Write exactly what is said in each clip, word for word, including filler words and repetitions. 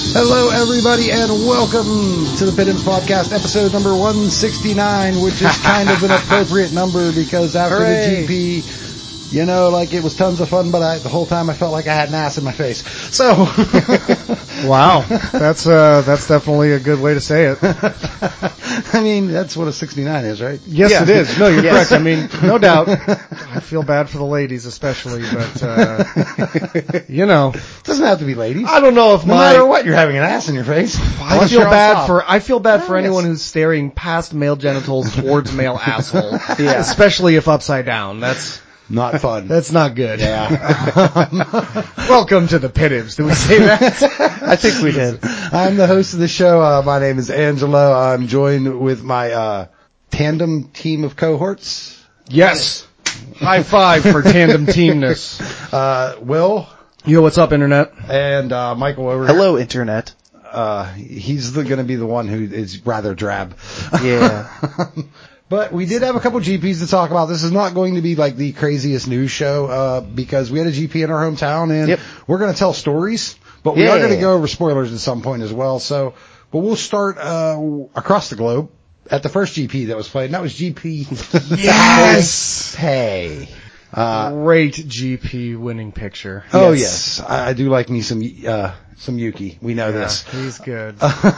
Hello, everybody, and welcome to the Pittance Podcast, episode number one sixty-nine, which is kind of an appropriate number because after Hooray. the G P, you know, like it was tons of fun, but I, the whole time I felt like I had an ass in my face. So, wow, that's uh, that's definitely a good way to say it. I mean, that's what a sixty-nine is, right? Yes, Yeah. it is. No, you're Yes. correct. I mean, no doubt. I feel bad for the ladies, especially, but uh, you know, It doesn't have to be ladies. I don't know if No my matter what, you're having an ass in your face. I Unless feel you're on bad top. for I feel bad for Yes. anyone who's staring past male genitals towards male asshole, Yeah. especially if upside down. That's Not fun. that's not good. Yeah. Welcome to the Pittance. Did we say that? I think we did. I'm the host of the show. Uh, my name is Angelo. I'm joined with my uh, tandem team of cohorts. Yes. High five for tandem teamness. Uh, Will Yo, what's up, internet? and uh, Michael over here. Hello, Internet. Uh, he's going to be the one who is rather drab. Yeah. But we did have a couple G Ps to talk about. This is not going to be like the craziest news show uh, because we had a G P in our hometown, and Yep. we're going to tell stories. But we are Yeah. going to go over spoilers at some point as well. So, but we'll start uh, across the globe at the first G P that was played, and that was G P Yes! Pay. Uh, Great G P winning picture. oh yes, I, I do like me some uh, some Yuki. We know this. He's good.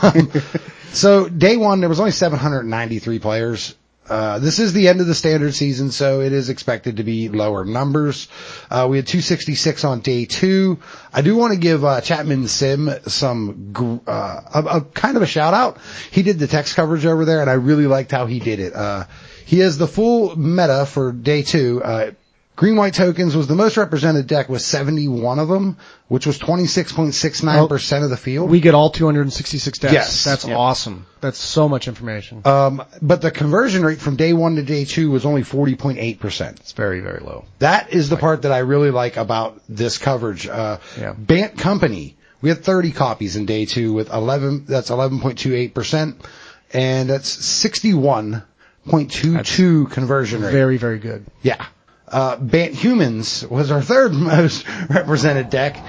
So day one, there was only seven hundred ninety-three players. Uh, this is the end of the standard season, so it is expected to be lower numbers. Uh, we had two sixty-six on day two. I do want to give, uh, Chapman Sim some, gr- uh, a, a kind of a shout out. He did the text coverage over there, and I really liked how he did it. Uh, he has the full meta for day two. Uh, Green White Tokens was the most represented deck with seventy-one of them, which was twenty-six point six nine percent of the field. We get all two hundred sixty-six decks. Yes. That's Yep. awesome. That's so much information. Um, but the conversion rate from day one to day two was only forty point eight percent. It's very, very low. That is the part that I really like about this coverage. Uh, Yeah. Bant Company, we had thirty copies in day two with eleven, that's eleven point two eight percent, and that's sixty-one point two two conversion rate. Very, very good. Yeah. Uh, Bant Humans was our third most represented deck.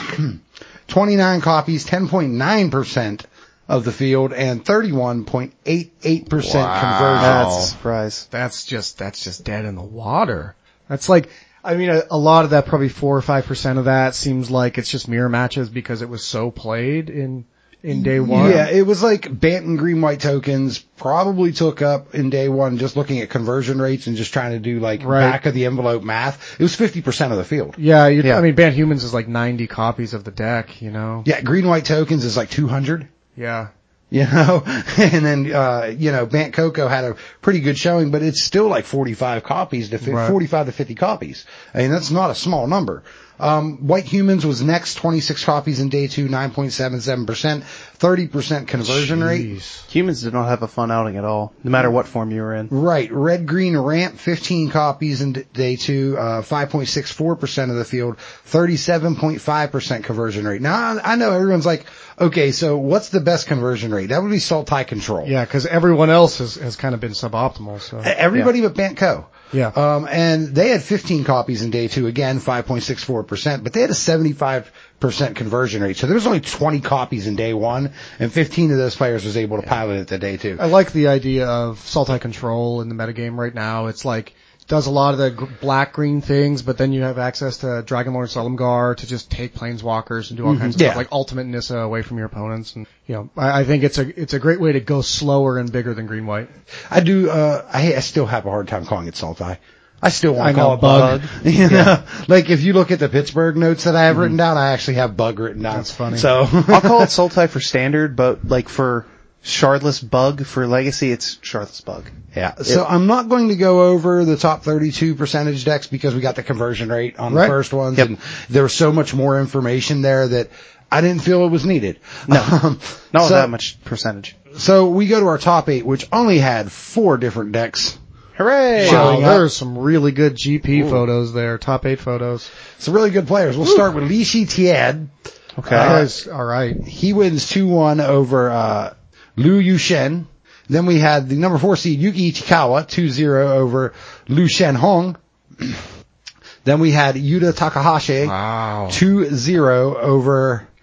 twenty-nine copies, ten point nine percent of the field, and thirty-one point eight eight percent Wow. conversion. That's a surprise. That's just, that's just dead in the water. That's like, I mean, a, a lot of that, probably four or five percent of that seems like it's just mirror matches because it was so played in, in day one. Yeah, it was like Bant and Green White Tokens probably took up in day one just looking at conversion rates and just trying to do like Right. back of the envelope math. It was fifty percent of the field. Yeah, you, Yeah. I mean, Banned Humans is like ninety copies of the deck, you know? Yeah, Green White Tokens is like two hundred. Yeah. You know, and then, uh, you know, Bant Coco had a pretty good showing, but it's still like forty-five copies to fi- Right. forty-five to fifty copies. I mean, that's not a small number. Um, White Humans was next, twenty-six copies in day two, nine point seven seven percent, thirty percent conversion rate. Jeez. Humans did not have a fun outing at all, no matter what form you were in. Right. Red Green Ramp, fifteen copies in d- day two, uh, five point six four percent of the field, thirty-seven point five percent conversion rate. Now, I I know everyone's like, okay, so what's the best conversion rate? That would be Salt Tie Control. Yeah, because everyone else has, has kind of been suboptimal, so. Everybody but Bantco. Yeah. Um, and they had fifteen copies in day two, again, five point six four percent, but they had a seventy-five percent conversion rate. So there was only twenty copies in day one, and fifteen of those players was able to pilot it to day two. I like the idea of Sultai Control in the metagame right now. It's like, does a lot of the gr- black-green things, but then you have access to Dragonlord Sullumgar to just take planeswalkers and do all kinds of Yeah. stuff, like ultimate Nissa away from your opponents. And, you know, I, I think it's a, it's a great way to go slower and bigger than green-white. I do, uh, I, I still have a hard time calling it Salt Eye. I still want I to call know, it bug. bug. You know, like if you look at the Pittsburgh notes that I have written down, I actually have bug written down. That's funny. So I'll call it Sultai for standard, but like for Shardless Bug for Legacy, it's Shardless Bug. yeah. So I'm not going to go over the top thirty-two percentage decks because we got the conversion rate on Right. the first ones, Yep. and there was so much more information there that I didn't feel it was needed. No, Um, not with so, that much percentage. So we go to our top eight, which only had four different decks. Hooray! Wow, Showing up. there's some really good G P photos there, top eight photos. Some really good players. We'll start with Li Shi Tiad. Okay. Uh, Guys, all right. He wins two one over uh, Liu Yushen. Then we had the number four seed Yuki Ichikawa, two zero over Liu Shenhong. Then we had Yuta Takahashi, Wow. two zero over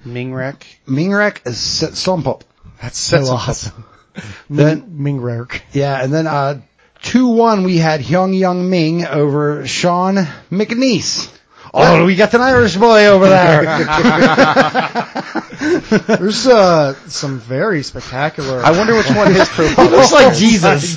Mingrek. Mingrek is Sompo. That's so That's awesome. Then, Ming Rark. yeah, and then, uh, two one, we had Hyung Young Ming over Sean McNeese. Oh, we got an Irish boy over there. There's uh, some very spectacular. I wonder which one his profile Looks like Jesus.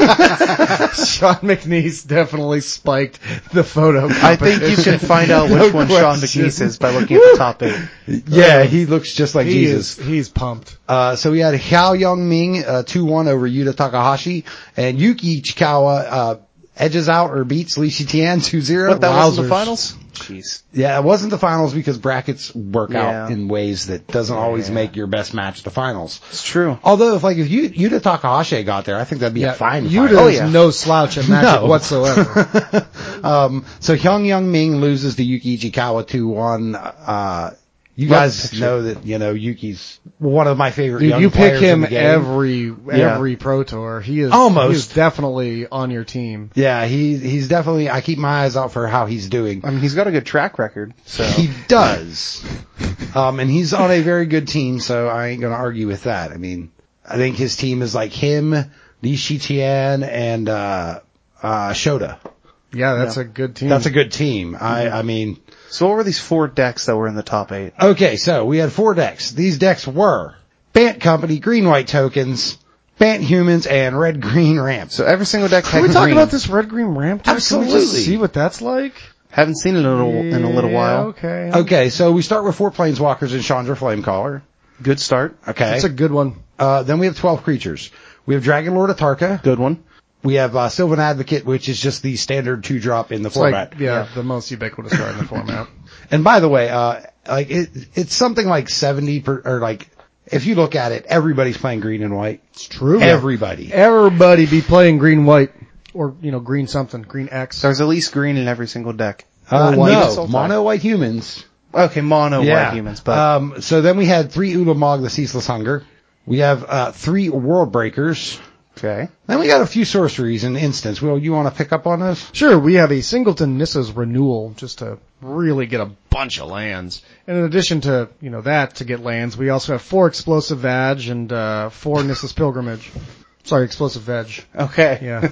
Sean McNeese definitely spiked the photo. I think you can find out which No one Sean question. McNeese is by looking at the top eight. Yeah, he looks just like He Jesus. is, he's pumped. Uh, so we had Xiao Young Ming, uh, two one over Yuta Takahashi, and Yuki Ichikawa, uh, edges out or beats Li Shitian two zero. But that wasn't the Wowzers. finals? Jeez. Yeah, it wasn't the finals because brackets work Yeah. out in ways that doesn't always Yeah. make your best match the finals. It's true. Although if like if you, Yuta Takahashi got there, I think that'd be a fine Yuta final. is yeah. no slouch at Magic No. whatsoever. um, so Hyung Young Ming loses to Yuki Ichikawa two one. Uh, you Love guys the picture. know that, you know, Yuki's one of my favorite Dude, young you pick players in him the game. every Yeah. every Pro Tour. He is Almost. He is definitely on your team. Yeah, he, he's definitely, I keep my eyes out for how he's doing. I mean, he's got a good track record, so. He does. Um, and he's on a very good team, so I ain't gonna argue with that. I mean, I think his team is like him, Li Shitian, and, uh, uh, Shota. Yeah, that's Yeah. a good team. That's a good team. I, I mean, So what were these four decks that were in the top eight? okay, so we had four decks. These decks were Bant Company, Green White Tokens, Bant Humans, and Red Green Ramps. So every single deck Can had we talk green. about this red green ramp deck? Can we just Absolutely. see what that's like? Haven't seen it in a little, in a little Yeah, while. Okay. Okay, so we start with four Planeswalkers and Chandra Flamecaller. Good start. Okay. That's a good one. Uh, then we have twelve creatures. We have Dragon Lord Atarka. Good one. We have uh, Sylvan Advocate, which is just the standard two drop in the It's format. like, yeah, the most ubiquitous card in the format. And by the way, uh, like it, it's something like seventy per, or like, if you look at it, everybody's playing green and white. It's true. Everybody. Everybody be playing green white. Or, you know, green something. Green X. There's at least green in every single deck. Uh, white. no, mono white humans. Okay, mono white humans, but Um, so then we had three Ulamog, the Ceaseless Hunger. We have, uh, three World Breakers. okay. Then we got a few sorceries and instants. Will, you want to pick up on those? Sure, we have a Singleton Nissa's Renewal just to really get a bunch of lands. And in addition to, you know, that to get lands, we also have four Explosive Vag and, uh, four Nissa's Pilgrimage. Sorry, Explosive Veg. Okay. Yeah.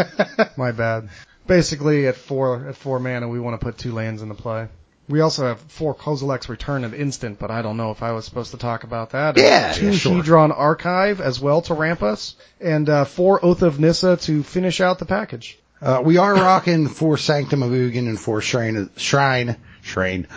My bad. Basically, at four, at four mana, we want to put two lands into play. We also have four Kozilek's Return at instant, but I don't know if I was supposed to talk about that. Yeah, Two yeah, sure. Hedron Archive as well to ramp us, and uh, four Oath of Nissa to finish out the package. Uh, we are rocking four Sanctum of Ugin and four Shrine, Shrine, Shrine,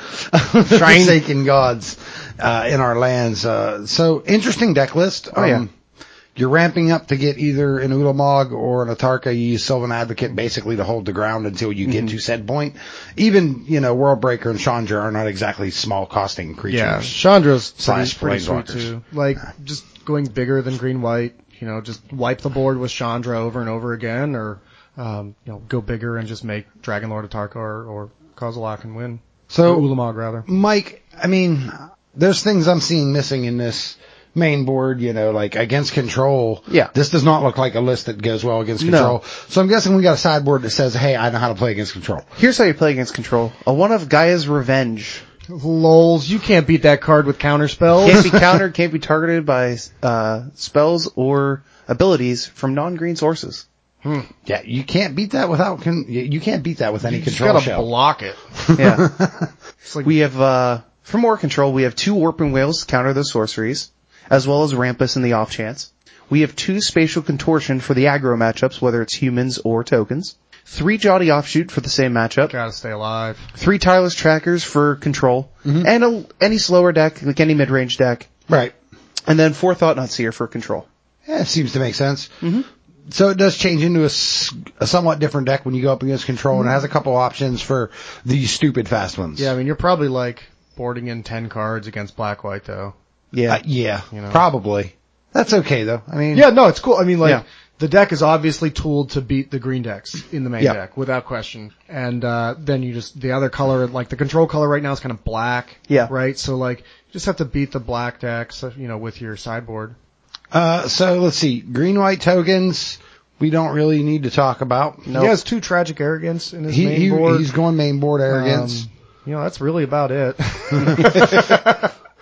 Forsaken Gods, uh, in our lands. Uh, so interesting deck list. Oh, yeah. You're ramping up to get either an Ulamog or an Atarka. You use Sylvan Advocate basically to hold the ground until you get Mm-hmm. to said point. Even, you know, World Breaker and Chandra are not exactly small costing creatures. Yeah, Chandra's Slash pretty, pretty sweet Planeswalkers. too. Like, just going bigger than green white, you know, just wipe the board with Chandra over and over again, or, um, you know, go bigger and just make Dragon Lord Atarka or, or Kozilek and win. So, Or Ulamog, rather. Mike, I mean, there's things I'm seeing missing in this main board, you know, like against control. Yeah. This does not look like a list that goes well against No. control. So I'm guessing we got a sideboard that says, hey, I know how to play against control. Here's how you play against control. A one of Gaia's Revenge. Lols, you can't beat that card with counter spells. Can't be countered, can't be targeted by uh spells or abilities from non-green sources. Yeah, you can't beat that without, con- you can't beat that with any You just control gotta shell. block it. Yeah. It's like, We have, uh, for more control, we have two Warping Whales to counter those sorceries, as well as Rampus in the off chance. We have two Spatial Contortion for the aggro matchups, whether it's humans or tokens. Three Jolly Offshoot for the same matchup. gotta stay alive. Three Tireless Trackers for control. Mm-hmm. And a, any slower deck, like any mid-range deck. Right. And then four Thought-Knot Seer for control. Yeah, it seems to make sense. Mm-hmm. So it does change into a, s- a somewhat different deck when you go up against control, and it has a couple options for the stupid fast ones. Yeah, I mean, you're probably like boarding in ten cards against black-white though. Yeah. Uh, yeah, You know. probably. That's okay though. I mean, Yeah, no, it's cool. I mean, like, Yeah. the deck is obviously tooled to beat the green decks in the main Yeah. deck, without question. And, uh, then you just, the other color, like the control color right now is kind of black. Yeah. Right? So like, you just have to beat the black decks, you know, with your sideboard. Uh, so let's see. Green white tokens, we don't really need to talk about. Nope. He has two Tragic Arrogance in his He, main he, board. he's going main board arrogance. Um, you know, that's really about it.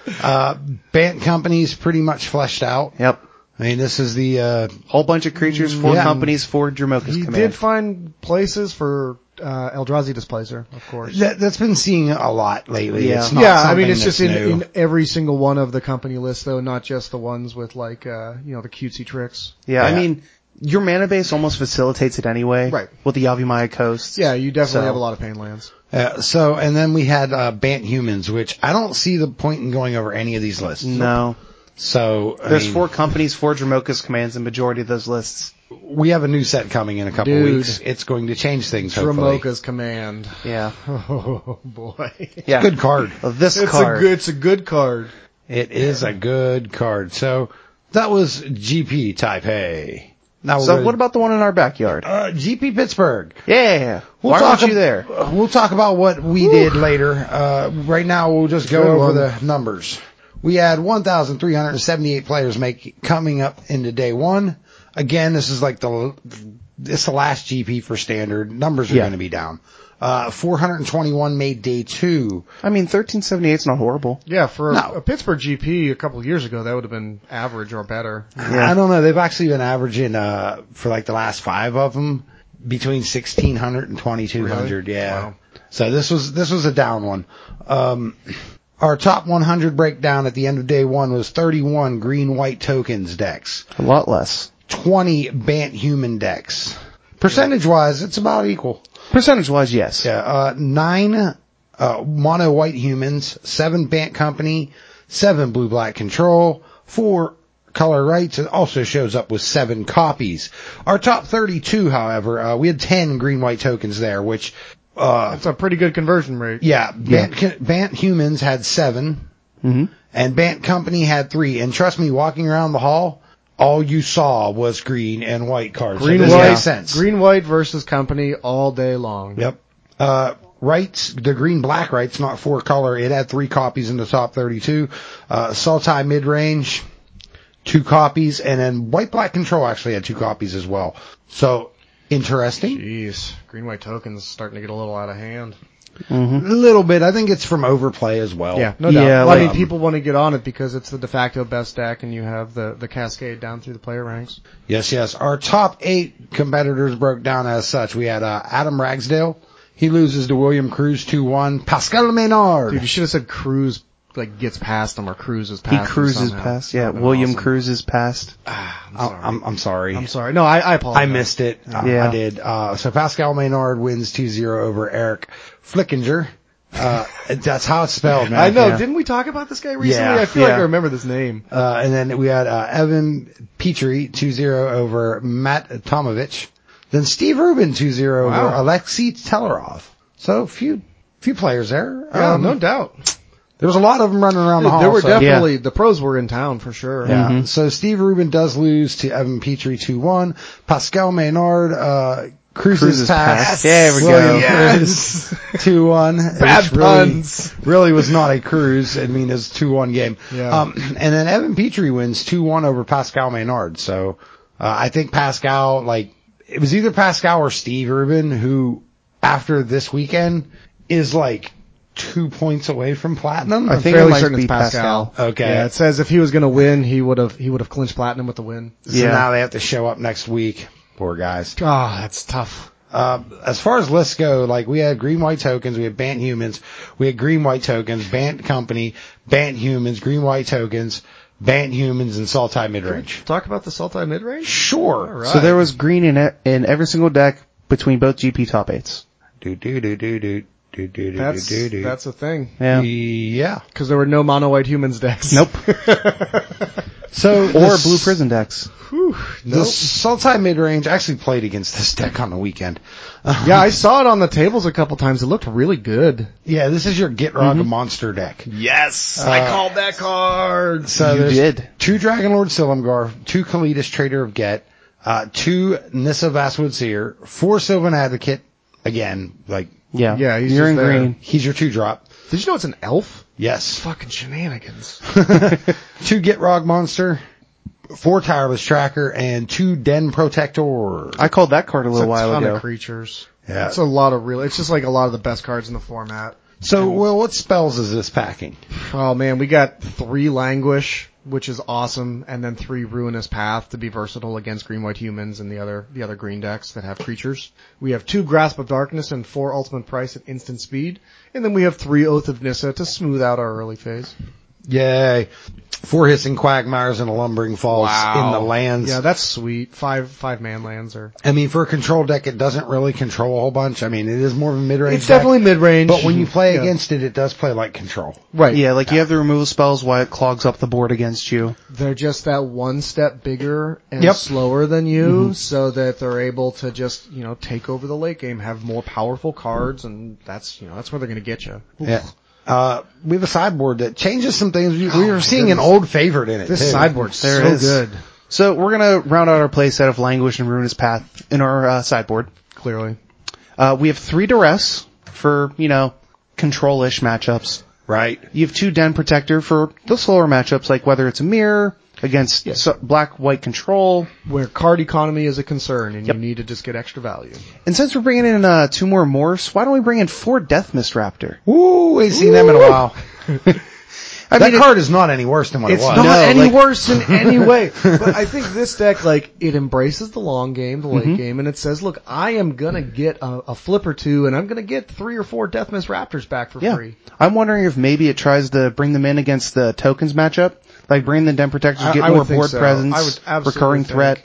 Uh, Bant Company's pretty much fleshed out. Yep. I mean, this is the, uh, Whole bunch of creatures, four Yeah. companies, four Dromoka's He command. did find places for uh, Eldrazi Displacer, of course. that, that's been seeing a lot lately. Yeah. It's not Yeah, I something mean, it's just in, that's new. in every single one of the company lists, though, not just the ones with, like, uh, you know, the cutesy tricks. yeah, I Yeah. mean, your mana base almost facilitates it anyway. Right. With the Yavimaya Coast. Yeah, you definitely So- have a lot of pain lands. Uh, so, and then we had, uh, Bant Humans, which I don't see the point in going over any of these lists. No. So, I There's mean, four companies, four Dromoka's commands, and majority of those lists. we have a new set coming in a couple Dude. weeks. It's going to change things, hopefully. Dromoka's Command. Yeah. Oh, boy. Yeah. Good card. Well, this It's card. a good, it's a good card. It is a good card. So, that was G P Taipei. Now So we're what about the one in our backyard? uh, G P Pittsburgh? Yeah. We'll Why talk aren't you ab- there? uh, We'll talk about what we did later. Uh, right now we'll just go Good over one. the numbers. We had one thousand three hundred seventy-eight players make coming up into day one. Again, this is like the this is the last G P for standard. Numbers are Yeah. going to be down. Uh, four hundred twenty-one made day two. I mean, thirteen seventy-eight is not horrible. Yeah, for No. a Pittsburgh G P a couple of years ago, that would have been average or better. Yeah. I don't know. They've actually been averaging, uh, for like the last five of them between sixteen hundred and twenty-two hundred. Really? Yeah. Wow. So this was, this was a down one. Um, our top one hundred breakdown at the end of day one was thirty-one green white tokens decks, A lot less. twenty Bant human decks. Percentage wise, it's about equal. Percentage wise, yes. Yeah, uh, nine, uh, mono white humans, seven Bant company, seven blue black control, four color rights. It also shows up with seven copies. Our top thirty-two, however, uh, we had ten green white tokens there, which, uh, That's a pretty good conversion rate. yeah, Bant, Bant humans had seven, Mm-hmm. and Bant company had three. And trust me, walking around the hall, all you saw was green and white cards. Green so this white, makes sense. green white versus company all day long. Yep. Uh, rights, the green black rights, not four color. It had three copies in the top thirty-two. Uh, Sultai mid range, two copies, and then white black control actually had two copies as well. So interesting. Jeez, green white tokens starting to get a little out of hand. A little bit. I think it's from overplay as well. Yeah, no Yeah, doubt. Well, I like- mean, people want to get on it because it's the de facto best deck, and you have the the cascade down through the player ranks. Yes, yes. Our top eight competitors broke down as such. We had uh, Adam Ragsdale. He loses to William Cruz two one. Pascal Maynard. Dude, you should have said Cruz like gets past him or cruises He past him cruises somehow. past. Yeah, That'd been William awesome. cruises past. Ah, I'm I'm, sorry. I'm, I'm sorry. I'm sorry. No, I, I apologize. I missed it. Uh, Yeah. I did. Uh, so Pascal Maynard wins two zero over Eric Flickinger. Uh, that's how it's spelled, man. I know. Yeah. Didn't we talk about this guy recently? Yeah, I feel like yeah. I remember this name. Uh, and then we had, uh, Evan Petrie two zero over Matt Tomovich. Then Steve Rubin two zero Wow. over Alexei Telerov. So few, few players there. Yeah, Um, no doubt. There was a lot of them running around the hall. There were so- definitely the pros were in town for sure. Yeah. Mhm. So Steve Rubin does lose to Evan Petrie two one. Pascal Maynard, uh, cruises, Cruises past. past. There we go. William Yes. Cruz two one. Bad puns. Really was not a cruise. I mean, it's two one game. Yeah. Um, and then Evan Petrie wins two one over Pascal Maynard. So, uh, I think Pascal, like, it was either Pascal or Steve Rubin who, after this weekend, is like two points away from platinum. I I'm think it fairly might certain be it's Pascal. Pascal. Okay. Yeah, it says if he was going to win, he would have he would have clinched platinum with the win. So Yeah. now they have to show up next week. Poor guys. Ah, that's tough. Uh, as far as lists go, like we had green white tokens, we had Bant humans, we had green white tokens, Bant company, Bant humans, green white tokens, Bant humans, and Sultai midrange. Talk about the Sultai midrange. Sure. All right. So there was green in e- in every single deck between both G P top eights. Do do do do do do do do That's do do. that's a thing Yeah. Yeah. because there were no mono white humans decks. Nope. So Or this- blue prison decks. Whew, The nope. Sultai midrange actually played against this deck on the weekend. Yeah, I saw it on the tables a couple times. It looked really good. Yeah, this is your Gitrog Mm-hmm. monster deck. Yes, I called that card. So You there's did. two Dragon Lord Silumgar, two Kalidas Trader of Get, uh, two Nissa Vastwood Seer, four Sylvan Advocate. Again, like, Yeah. Yeah, he's You're just in there. green. he's your two drop. Did you know it's an elf? Yes. Fucking shenanigans. Two Gitrog Monster, four Tireless Tracker, and two Den Protector. I called that card a It's little a while ton ago. of creatures. Yeah. It's a lot of real. It's just like a lot of the best cards in the format. So, well, what spells is this packing? Oh man, we got three Languish, which is awesome, and then three Ruinous Path to be versatile against green-white humans and the other the other green decks that have creatures. We have two Grasp of Darkness and four Ultimate Price at instant speed, and then we have three Oath of Nissa to smooth out our early phase. Yay. Four Hissing Quagmires and a Lumbering Falls in the lands. Yeah, that's sweet. Five five man lands are. I mean, for a control deck, it doesn't really control a whole bunch. I mean, it is more of a mid-range It's deck, definitely mid-range. but when you play Yeah. against it, it does play like control. Right. Yeah, like you have the removal spells while it clogs up the board against you. They're just that one step bigger and Yep. slower than you, so that they're able to just, you know, take over the late game, have more powerful cards, and that's, you know, that's where they're gonna get you. Yeah. Uh, we have a sideboard that changes some things. We, we Oh, are seeing an old favorite in it, This too. sideboard's There so is. good. So we're gonna round out our play set of Languish and Ruinous Path in our uh, sideboard. Clearly. Uh, we have three Duress for, you know, control-ish matchups. Right. You have two Den Protector for the slower matchups, like whether it's a mirror against so- black-white control. Where card economy is a concern, and Yep. you need to just get extra value. And since we're bringing in uh, two more Morphs, why don't we bring in four Death Mist Raptor? Ooh, ain't seen them in a while. I that mean, card is not any worse than what It's it was. not No, any like- worse in any way. But I think this deck, like, it embraces the long game, the late Mm-hmm. game, and it says, look, I am gonna get a, a flip or two, and I'm gonna get three or four Death Mist Raptors back for yeah. free. I'm wondering if maybe it tries to bring them in against the tokens matchup, like bring the Den Protectors, I- get I would more think board so. presence, I would absolutely recurring think. threat.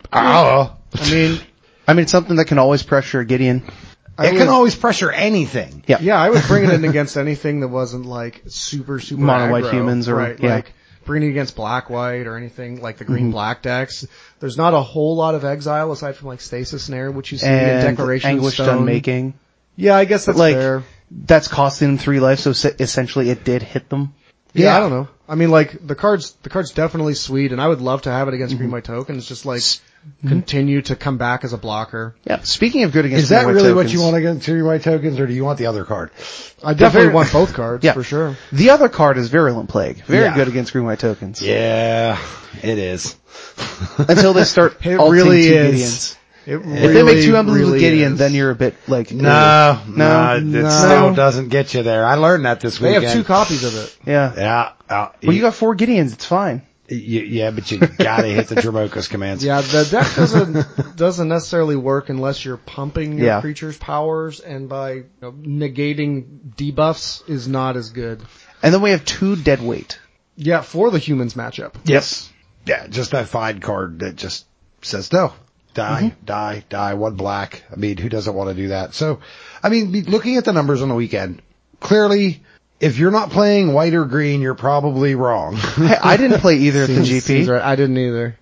Oh. I mean, I mean, it's something that can always pressure Gideon. I It would- can always pressure anything. Yeah. yeah, I would bring it in against anything that wasn't like super, super Mono-white aggro, humans or- right, yeah. like bringing it against black white or anything like the green black decks. There's not a whole lot of exile aside from like Stasis Snare, which you see in And Declaration of Anguish Stone. Unmaking. Yeah, I guess that's like, fair. that's costing them three life, so se- essentially it did hit them. Yeah, Yeah. I don't know. I mean, like the cards, the card's definitely sweet, and I would love to have it against green white tokens. Just like continue to come back as a blocker. Yeah. Speaking of good against Is that green-white really tokens, what you want against three white tokens, or do you want the other card? I definitely very- want both cards Yeah. for sure. The other card is Virulent Plague. Very Yeah. good against green white tokens. Yeah, it is. Until they start It alting really two is. Gideons. It If they make two emblems really with Gideon, is. then you're a bit like No, no, no, it no. still doesn't get you there. I learned that this They weekend. have two copies of it. yeah. Yeah, uh, Well, you got four Gideons. It's fine. you, yeah, but you gotta hit the Dromoka's commands. Yeah, the deck doesn't doesn't necessarily work unless you're pumping your Yeah. creature's powers, and by you know, negating debuffs is not as good. And then we have two Deadweight. Yeah, for the humans matchup. Yes. Yeah, just that fine card that just says no. Die, die, die, one black. I mean, who doesn't want to do that? So, I mean, be- looking at the numbers on the weekend, clearly, if you're not playing white or green, you're probably wrong. Hey, I didn't play either at the G P. Seems right. I didn't either.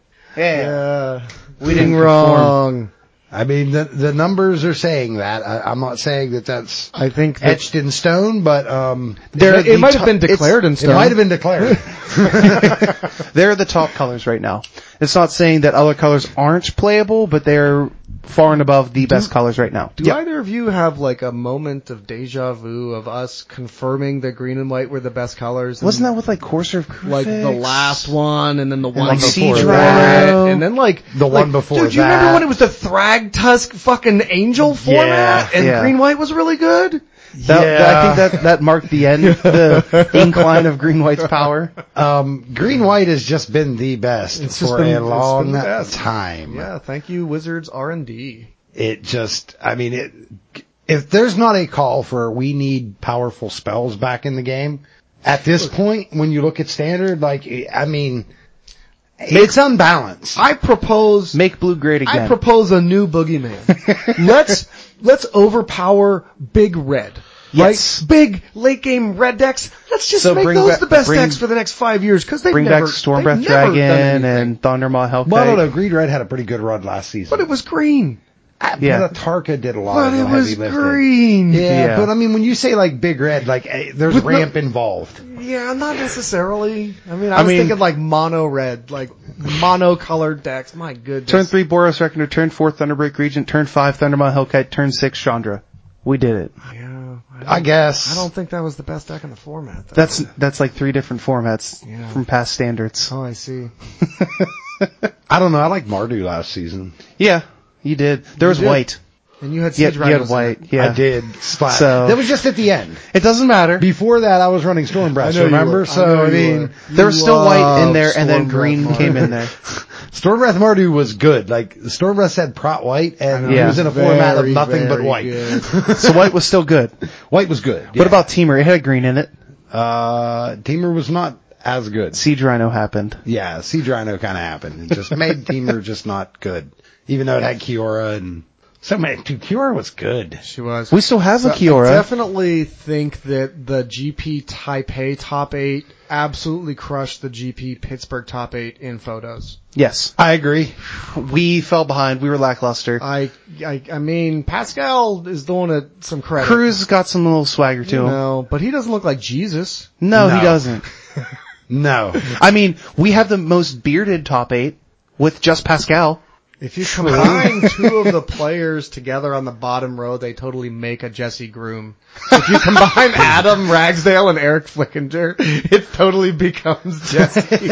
Yeah. Yeah, We didn't wrong. I mean, the the numbers are saying that. I, I'm not saying that that's I think that etched in stone, but um, there, the it might have top- been declared in it stone. might have been declared. They're the top colors right now. It's not saying that other colors aren't playable, but they're far and above the best colors right now. Do either of you have like a moment of deja vu of us confirming that green and white were the best colors? and Wasn't that with like Courser of Crucifix? like the last one, and then the one like before Siege that, Rhino. and then like The like, one before Dude, do you that. remember when it was the Thrag Tusk fucking Angel format, and yeah. green white was really good? That, that- I think that, that marked the end, the incline of green white's power. um, green white has just been the best It's just for been- a it's been long the best. time. Yeah, thank you, Wizards R and D. It just, I mean, it, if there's not a call for we need powerful spells back in the game, at this point, when you look at standard, like, I mean, it's unbalanced. I propose. Make blue great again. I propose a new boogeyman. let's let's overpower big red. Yes. Right? Big late game red decks. Let's just So make bring those back- the best bring- decks for the next five years because they Bring never back Stormbreath they've never done Dragon anything. and Thundermaw Hellkite. Well, I don't know. Green Red had a pretty good run last season. But it was green. Uh, yeah. But Atarka did a lot But of it the was heavy lifting. green. Yeah, Yeah. but I mean, when you say like Big Red, like eh, there's With no- ramp involved. Yeah, not necessarily. I mean, I, I was mean- thinking like mono red, like mono colored decks. My goodness. Turn three Boros Reckoner, turn four Thunderbreak Regent, turn five Thundermaw Hellkite, turn six Chandra. We did it. Yeah. I, I guess. I don't think that was the best deck in the format. Though. That's that's like three different formats Yeah. from past standards. Oh, I see. I don't know. I like Mardu last season. Yeah, you did. There was did. white. And you had You had, Siege you had Rhinos in White. it. Yeah. I did. Splat. So- that was just at the end. It doesn't matter. Before that, I was running Storm Breath, I know you remember? were. I So, know I you mean, were. There was still White in love there, and then Storm Breath Green Mardu. came in there. Storm Breath Mardu was good. Like, Storm Breath said Prot White, and he Yeah. was in a format of Very, nothing but very white. good. So White was still good. White was good. What about Teamer? It had a green in it. Uh, Teamer was not as good. Siege Rhino happened. Yeah, Siege Rhino kind of happened. It just made Teamer just not good. Even though it had Kiora and so many, dude, Kiora was good. She was. We still have a So Kiora. I definitely think that the G P Taipei top eight absolutely crushed the G P Pittsburgh top eight in photos. Yes. I agree. We fell behind. We were lackluster. I, I, I mean, Pascal is doing it some credit. Cruz has got some little swagger to you him. know, but he doesn't look like Jesus. No, No. he doesn't. No. I mean, we have the most bearded top eight with just Pascal. If you combine two of the players together on the bottom row, they totally make a Jesse Groom. If you combine Adam Ragsdale and Eric Flickinger, it totally becomes Jesse.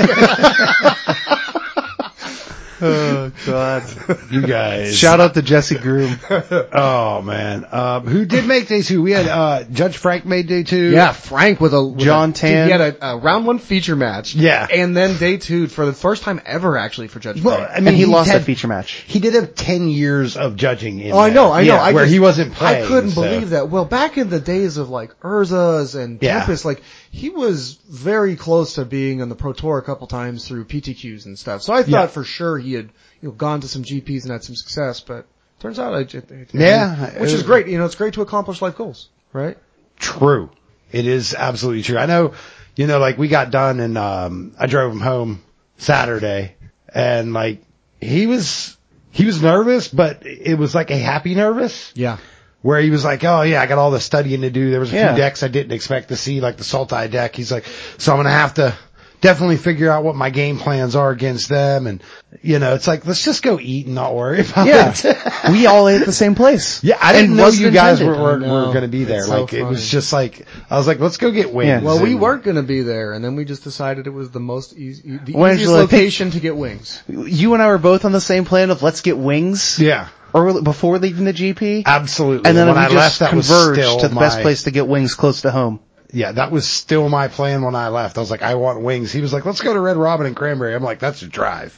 Oh, God. You guys. Shout out to Jesse Groom. Oh man. Um, who did make day two? We had, uh, Judge Frank made day two. Yeah, Frank with a with John a, Tan. He had a, a round one feature match. Yeah. and then day two for the first time ever, actually, for Judge Well, Frank. I mean, And he, lost had, that feature match. He did have ten years of judging in Oh, I there. know, I know. Yeah, I where just- he wasn't playing. I couldn't so. believe that. Well, back in the days of like Urza's and Yeah. Tempest, like he was very close to being on the Pro Tour a couple times through P T Qs and stuff. So I thought Yeah. for sure he had you know gone to some G Ps and had some success, but turns out I, it, it, Yeah. which is great. You know, it's great to accomplish life goals, right? True. It is absolutely true. I know, you know, like we got done and, um, I drove him home Saturday and like he was, he was nervous, but it was like a happy nervous Yeah. where he was like, oh yeah, I got all the studying to do. There was a Yeah. few decks I didn't expect to see, like the Sultai deck. He's like, so I'm going to have to definitely figure out what my game plans are against them. And, you know, it's like, let's just go eat and not worry about Yeah. it. We all ate at the same place. Yeah, I didn't And know wasn't you guys intended. were, were, I know. were going to be there. It's so like, it was funny. just like, I was like, let's go get wings. Yeah. Well, we And- weren't going to be there, and then we just decided it was the most easy, the Well, easiest Angela, I think- location to get wings. You and I were both on the same plan of let's get wings Yeah, early, before leaving the G P. absolutely. And then when we I just left, that was converged still to the my, best place to get wings close to home. Yeah, that was still my plan when I left. I was like, I want wings. He was like, let's go to Red Robin and Cranberry. I'm like, that's a drive.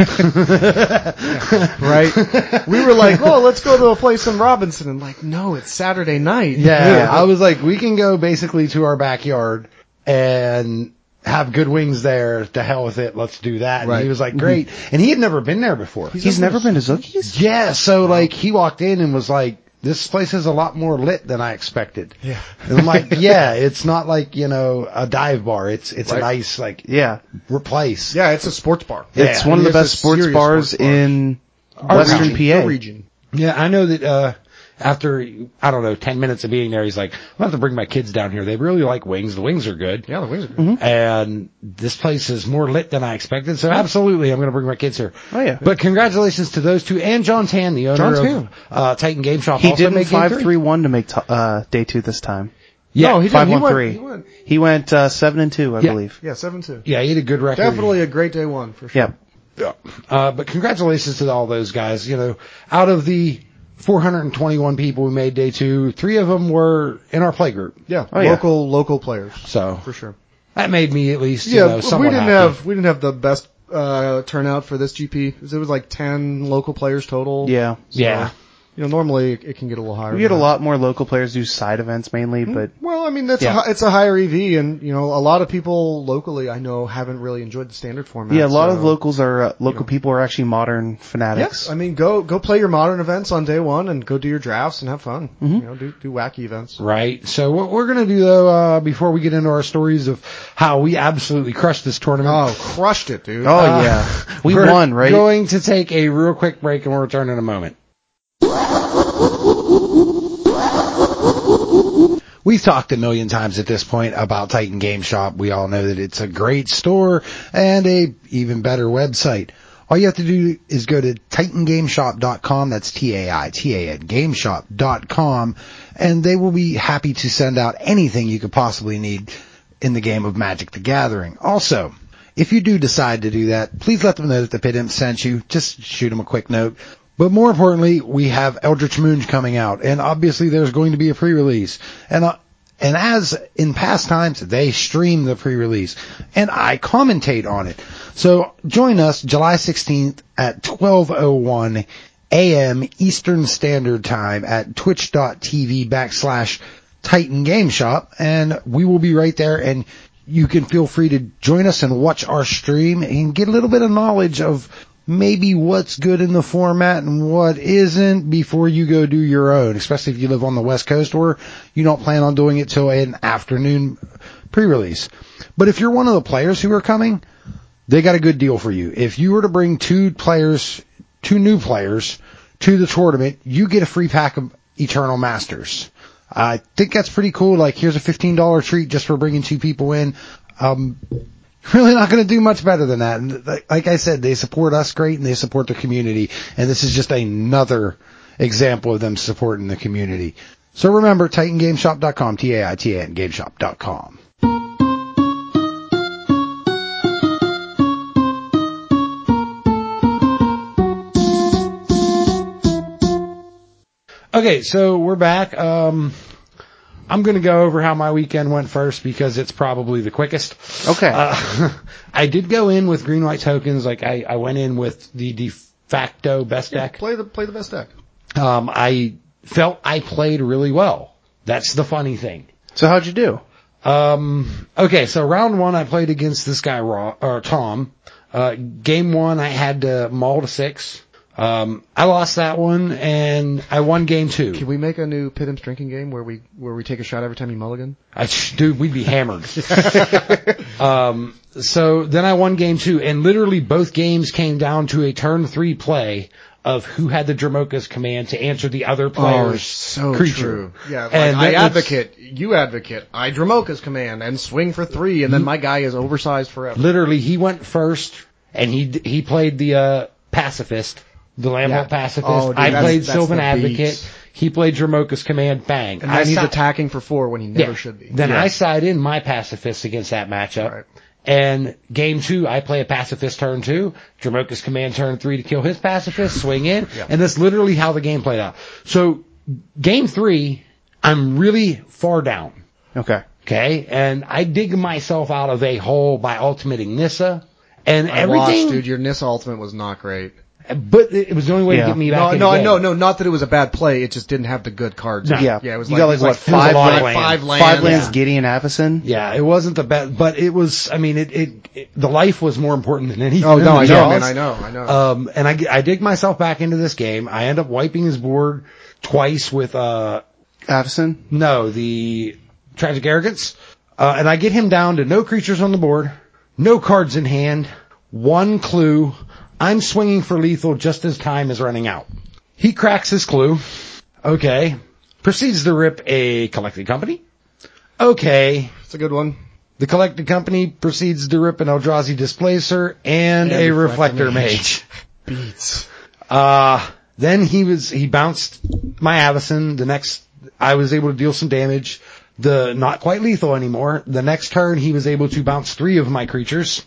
Right? We were like, oh, let's go to a place in Robinson. And like, no, it's Saturday night. Yeah, I was like, we can go basically to our backyard and have good wings there. To hell with it. Let's do that. And Right. he was like, great. And he had never been there before. He's never been to Zookie's? Yeah, so like he walked in and was like, this place is a lot more lit than I expected. Yeah. And I'm like, yeah, it's not like, you know, a dive bar. It's, it's Right. a nice, like, Yeah. place. Yeah, it's a sports bar. It's Yeah. one of the It is a best sports serious bars sports bar. in Our Western region. P A. The region. Yeah, I know that, uh, after, I don't know, ten minutes of being there, he's like, I'm gonna have to bring my kids down here. They really like wings. The wings are good. Yeah, the wings are good. And this place is more lit than I expected. So absolutely, I'm going to bring my kids here. Oh, yeah. But congratulations to those two and John Tan, the owner John of, Tan. uh, Titan Game Shop. He also didn't made game five three. three one to make to, uh, day two this time. Yeah, No, he didn't. Five He one went- three. he went- He went uh, seven and two, I Yeah. believe. Yeah, seven two. yeah, he had a good record. Definitely a great day one for sure. Yep. Yeah. Uh, but congratulations to all those guys. You know, out of the four hundred twenty-one people who made day two, three of them were in our play group. Yeah, Oh, yeah. local local players So for sure. that made me at least, you Yeah, know, we somewhat didn't happy. have we didn't have the best uh turnout for this G P. It was like ten local players total. Yeah. Yeah. You know, normally it can get a little higher. We had a than that. lot more local players do side events mainly, but Well, I mean, that's Yeah. a, hi- it's a higher E V, and you know, a lot of people locally I know haven't really enjoyed the standard format. yeah, a lot so- of locals are, uh, local people are actually modern fanatics. Yes, I mean, go go play your modern events on day one, and go do your drafts and have fun. Mm-hmm. You know, do do wacky events. Right. So what we're going to do though, uh, before we get into our stories of how we absolutely crushed this tournament. Oh, crushed it, dude. Oh, Uh, yeah. We we're won, right? going to take a real quick break and we'll return in a moment. We've talked a million times at this point about Titan Game Shop. We all know that it's a great store and a even better website. All you have to do is go to titan game shop dot com. That's T A I T A N game shop dot com, and they will be happy to send out anything you could possibly need in the game of Magic the Gathering. Also, if you do decide to do that, please let them know that the Pit Imp sent you. Just shoot them a quick note. But more importantly, we have Eldritch Moon coming out, and obviously there's going to be a pre-release. And uh, and as in past times, they stream the pre-release, and I commentate on it. So join us July sixteenth at twelve oh one a.m. Eastern Standard Time at twitch.tv backslash Titan Game Shop, and we will be right there, and you can feel free to join us and watch our stream and get a little bit of knowledge of maybe what's good in the format and what isn't before you go do your own, especially if you live on the West Coast or you don't plan on doing it till an afternoon pre-release. But if you're one of the players who are coming, they got a good deal for you. If you were to bring two players, two new players to the tournament, you get a free pack of Eternal Masters. I think that's pretty cool. Like, here's a fifteen dollars treat just for bringing two people in. Um, really not going to do much better than that. And like I said, they support us great and they support the community. And this is just another example of them supporting the community. So remember, titan game shop dot com, T A I T A N game shop dot com. Okay, so we're back. Um, I'm going to go over how my weekend went first because it's probably the quickest. Okay. Uh, I did go in with green white tokens. Like I, I went in with the de facto best Yeah, deck. play the play the best deck. Um, I felt I played really well. That's the funny thing. So how'd you do? Um, okay, so round one I played against this guy, Raw, or Tom. Uh, game one I had to maul to six. Um, I lost that one, and I won game two. Can we make a new Pittham's drinking game where we where we take a shot every time you mulligan? I, dude, we'd be hammered. um, so then I won game two, and literally both games came down to a turn three play of who had the Dramoka's command to answer the other player's so creature. True. Yeah, like And I that was- advocate, you advocate, I Dramoka's command and swing for three, and then my guy is oversized forever. Literally, he went first, and he he played the uh, pacifist, the Lambholt Yeah. pacifist. Oh, dude, I that's- played that's Sylvan the Advocate. beats. He played Dramoka's command. Bang. And I then he's sat- attacking for four when he never Yeah. should be. Then Yeah. I side in my pacifist against that matchup. Right. And game two, I play a pacifist turn two, Dramoka's command turn three to kill his pacifist, swing in, Yeah. and that's literally how the game played out. So, game three, I'm really far down. Okay. Okay? And I dig myself out of a hole by ultimating Nissa, and I everything, watched, dude. Your Nissa ultimate was not great. but it was the only way Yeah. to get me back No, in no, the game. no, no. Not that it was a bad play. It just didn't have the good cards. No. Yeah. yeah. It was You like, got, it like, was what, like five five, land- like five lands. Five lands, Yeah. Gideon Avacyn? Yeah, it wasn't the best, but it was, I mean, it, it, it the life was more important than anything. Oh no, I The know, draws. man. I know, I know. Um, and I, I dig myself back into this game. I end up wiping his board twice with, uh, Avacyn? no, the Tragic Arrogance. Uh, and I get him down to no creatures on the board, no cards in hand, one clue. I'm swinging for lethal just as time is running out. He cracks his clue. Okay. Proceeds to rip a Collected Company. Okay. It's a good one. The Collected Company proceeds to rip an Eldrazi Displacer and, And a Reflector Reflector Mage. Mage. Beats. Uh, then he was, he bounced my Avacyn. The next, I was able to deal some damage. The, not quite lethal anymore. The next turn, he was able to bounce three of my creatures.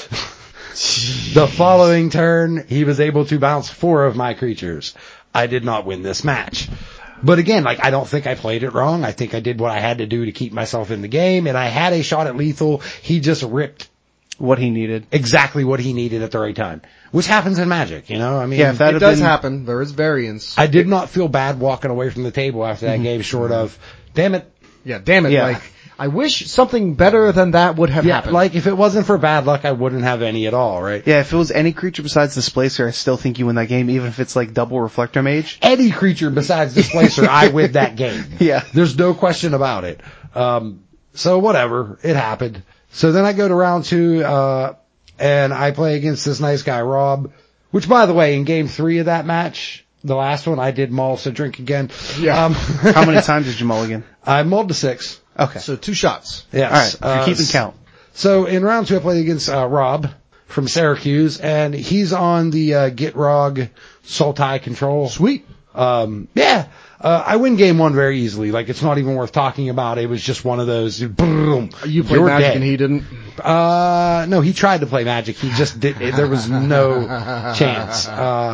The following turn, he was able to bounce four of my creatures. I did not win this match. But again, like, I don't think I played it wrong. I think I did what I had to do to keep myself in the game, and I had a shot at lethal. He just ripped What he needed. exactly what he needed at the right time. Which happens in Magic, you know? I mean, Yeah, if that It had does been, happen. There is variance. I did not feel bad walking away from the table after that game, short of, damn it. Yeah, damn it. Yeah. Like, I wish something better than that would have Yeah, happened. like, if it wasn't for bad luck, I wouldn't have any at all, right? Yeah, if it was any creature besides Displacer, I still think you win that game, even if it's like double Reflector Mage. Any creature besides Displacer, I win that game. Yeah. There's no question about it. Um, so whatever, it happened. So then I go to round two, uh, and I play against this nice guy, Rob, which by the way, in game three of that match, the last one, I did maul to drink again. Yeah. Um, How many times did you mulligan? I mauled to six. Okay. So two shots. Yes. Alright, you're Uh, keeping count. So in round two, I played against uh, Rob from Syracuse, and he's on the uh, Gitrog Sultai control. Sweet. Um, yeah, uh, I win game one very easily. Like, it's not even worth talking about. It was just one of those. Boom. You played you're Magic dead. and he didn't. Uh, no, he tried to play Magic. He just did. There was no chance. Uh,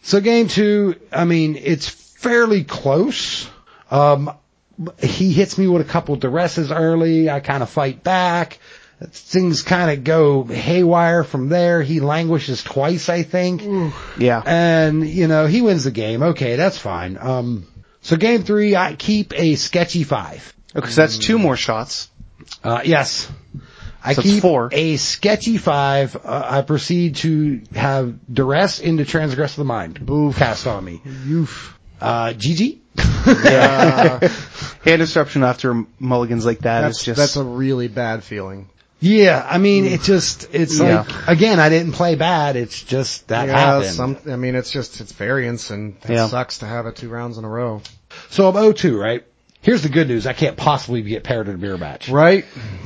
So game two, I mean, it's fairly close. Um, he hits me with a couple of duresses early. I kind of fight back. Things kind of go haywire from there. He languishes twice, I think. Ooh. Yeah. And, you know, he wins the game. Okay, that's fine. Um, so game three, I keep a sketchy five. Okay, so that's two more shots. Uh, yes. I So keep four. a sketchy five. Uh, I proceed to have duress into transgress of the mind. Oof. Cast on me. Oof. Uh, G G. Yeah. Hand disruption after mulligans like that That's, is just... that's a really bad feeling. Yeah, I mean, it just, it's Yeah. like, again, I didn't play bad. It's just that yeah, happened. some, I mean, it's just, it's variance, and it Yeah. sucks to have it two rounds in a row. So I'm oh two, right? Here's the good news. I can't possibly get paired in a mirror match. Right?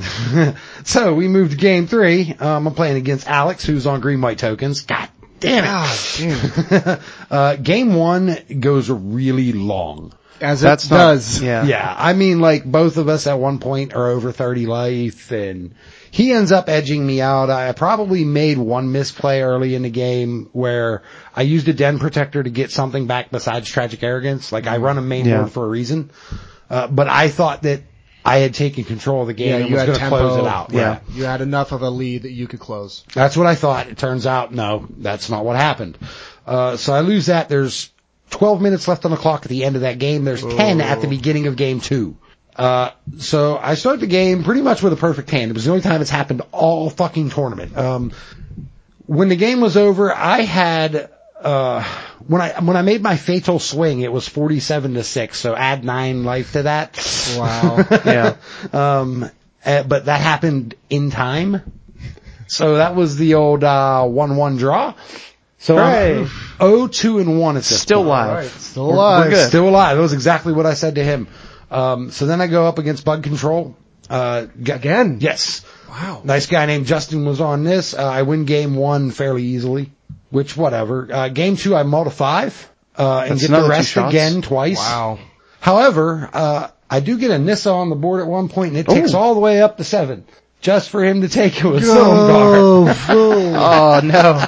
So we moved to game three. Um, I'm playing against Alex, who's on green white tokens. God damn it. God damn it. uh, game one goes really long. As it That's not- does. Yeah. Yeah, I mean, like, both of us at one point are over thirty life, and he ends up edging me out. I probably made one misplay early in the game where I used a Den Protector to get something back besides Tragic Arrogance. Like, I run a main Yeah. board for a reason. Uh, but I thought that I had taken control of the game Yeah, and you was had going to tempo. close it out. Yeah. Right. You had enough of a lead that you could close. That's what I thought. It turns out, no, that's not what happened. Uh, so I lose that. There's twelve minutes left on the clock at the end of that game. There's ten at the beginning of game two. Uh, so I start the game pretty much with a perfect hand. It was the only time it's happened all fucking tournament. Um, when the game was over, I had, uh, when I, when I made my fatal swing, it was forty-seven to six. So add nine life to that. Wow. Yeah. Um, uh, but that happened in time. So that was the old, uh, one one draw. So I'm Hooray. oh two and one at this Still point. live. Right. Still alive. We're good. Still alive. That was exactly what I said to him. Um, so then I go up against Bug Control. Uh, g- Again? Yes. Wow. Nice guy named Justin was on this. Uh, I win game one fairly easily, which whatever. Uh, game two I mull to five, uh, and That's get another the two rest shots. again twice. Wow. However, uh, I do get a Nissa on the board at one point and it takes Ooh. all the way up to seven. Just for him to take it with Silumgar. Oh,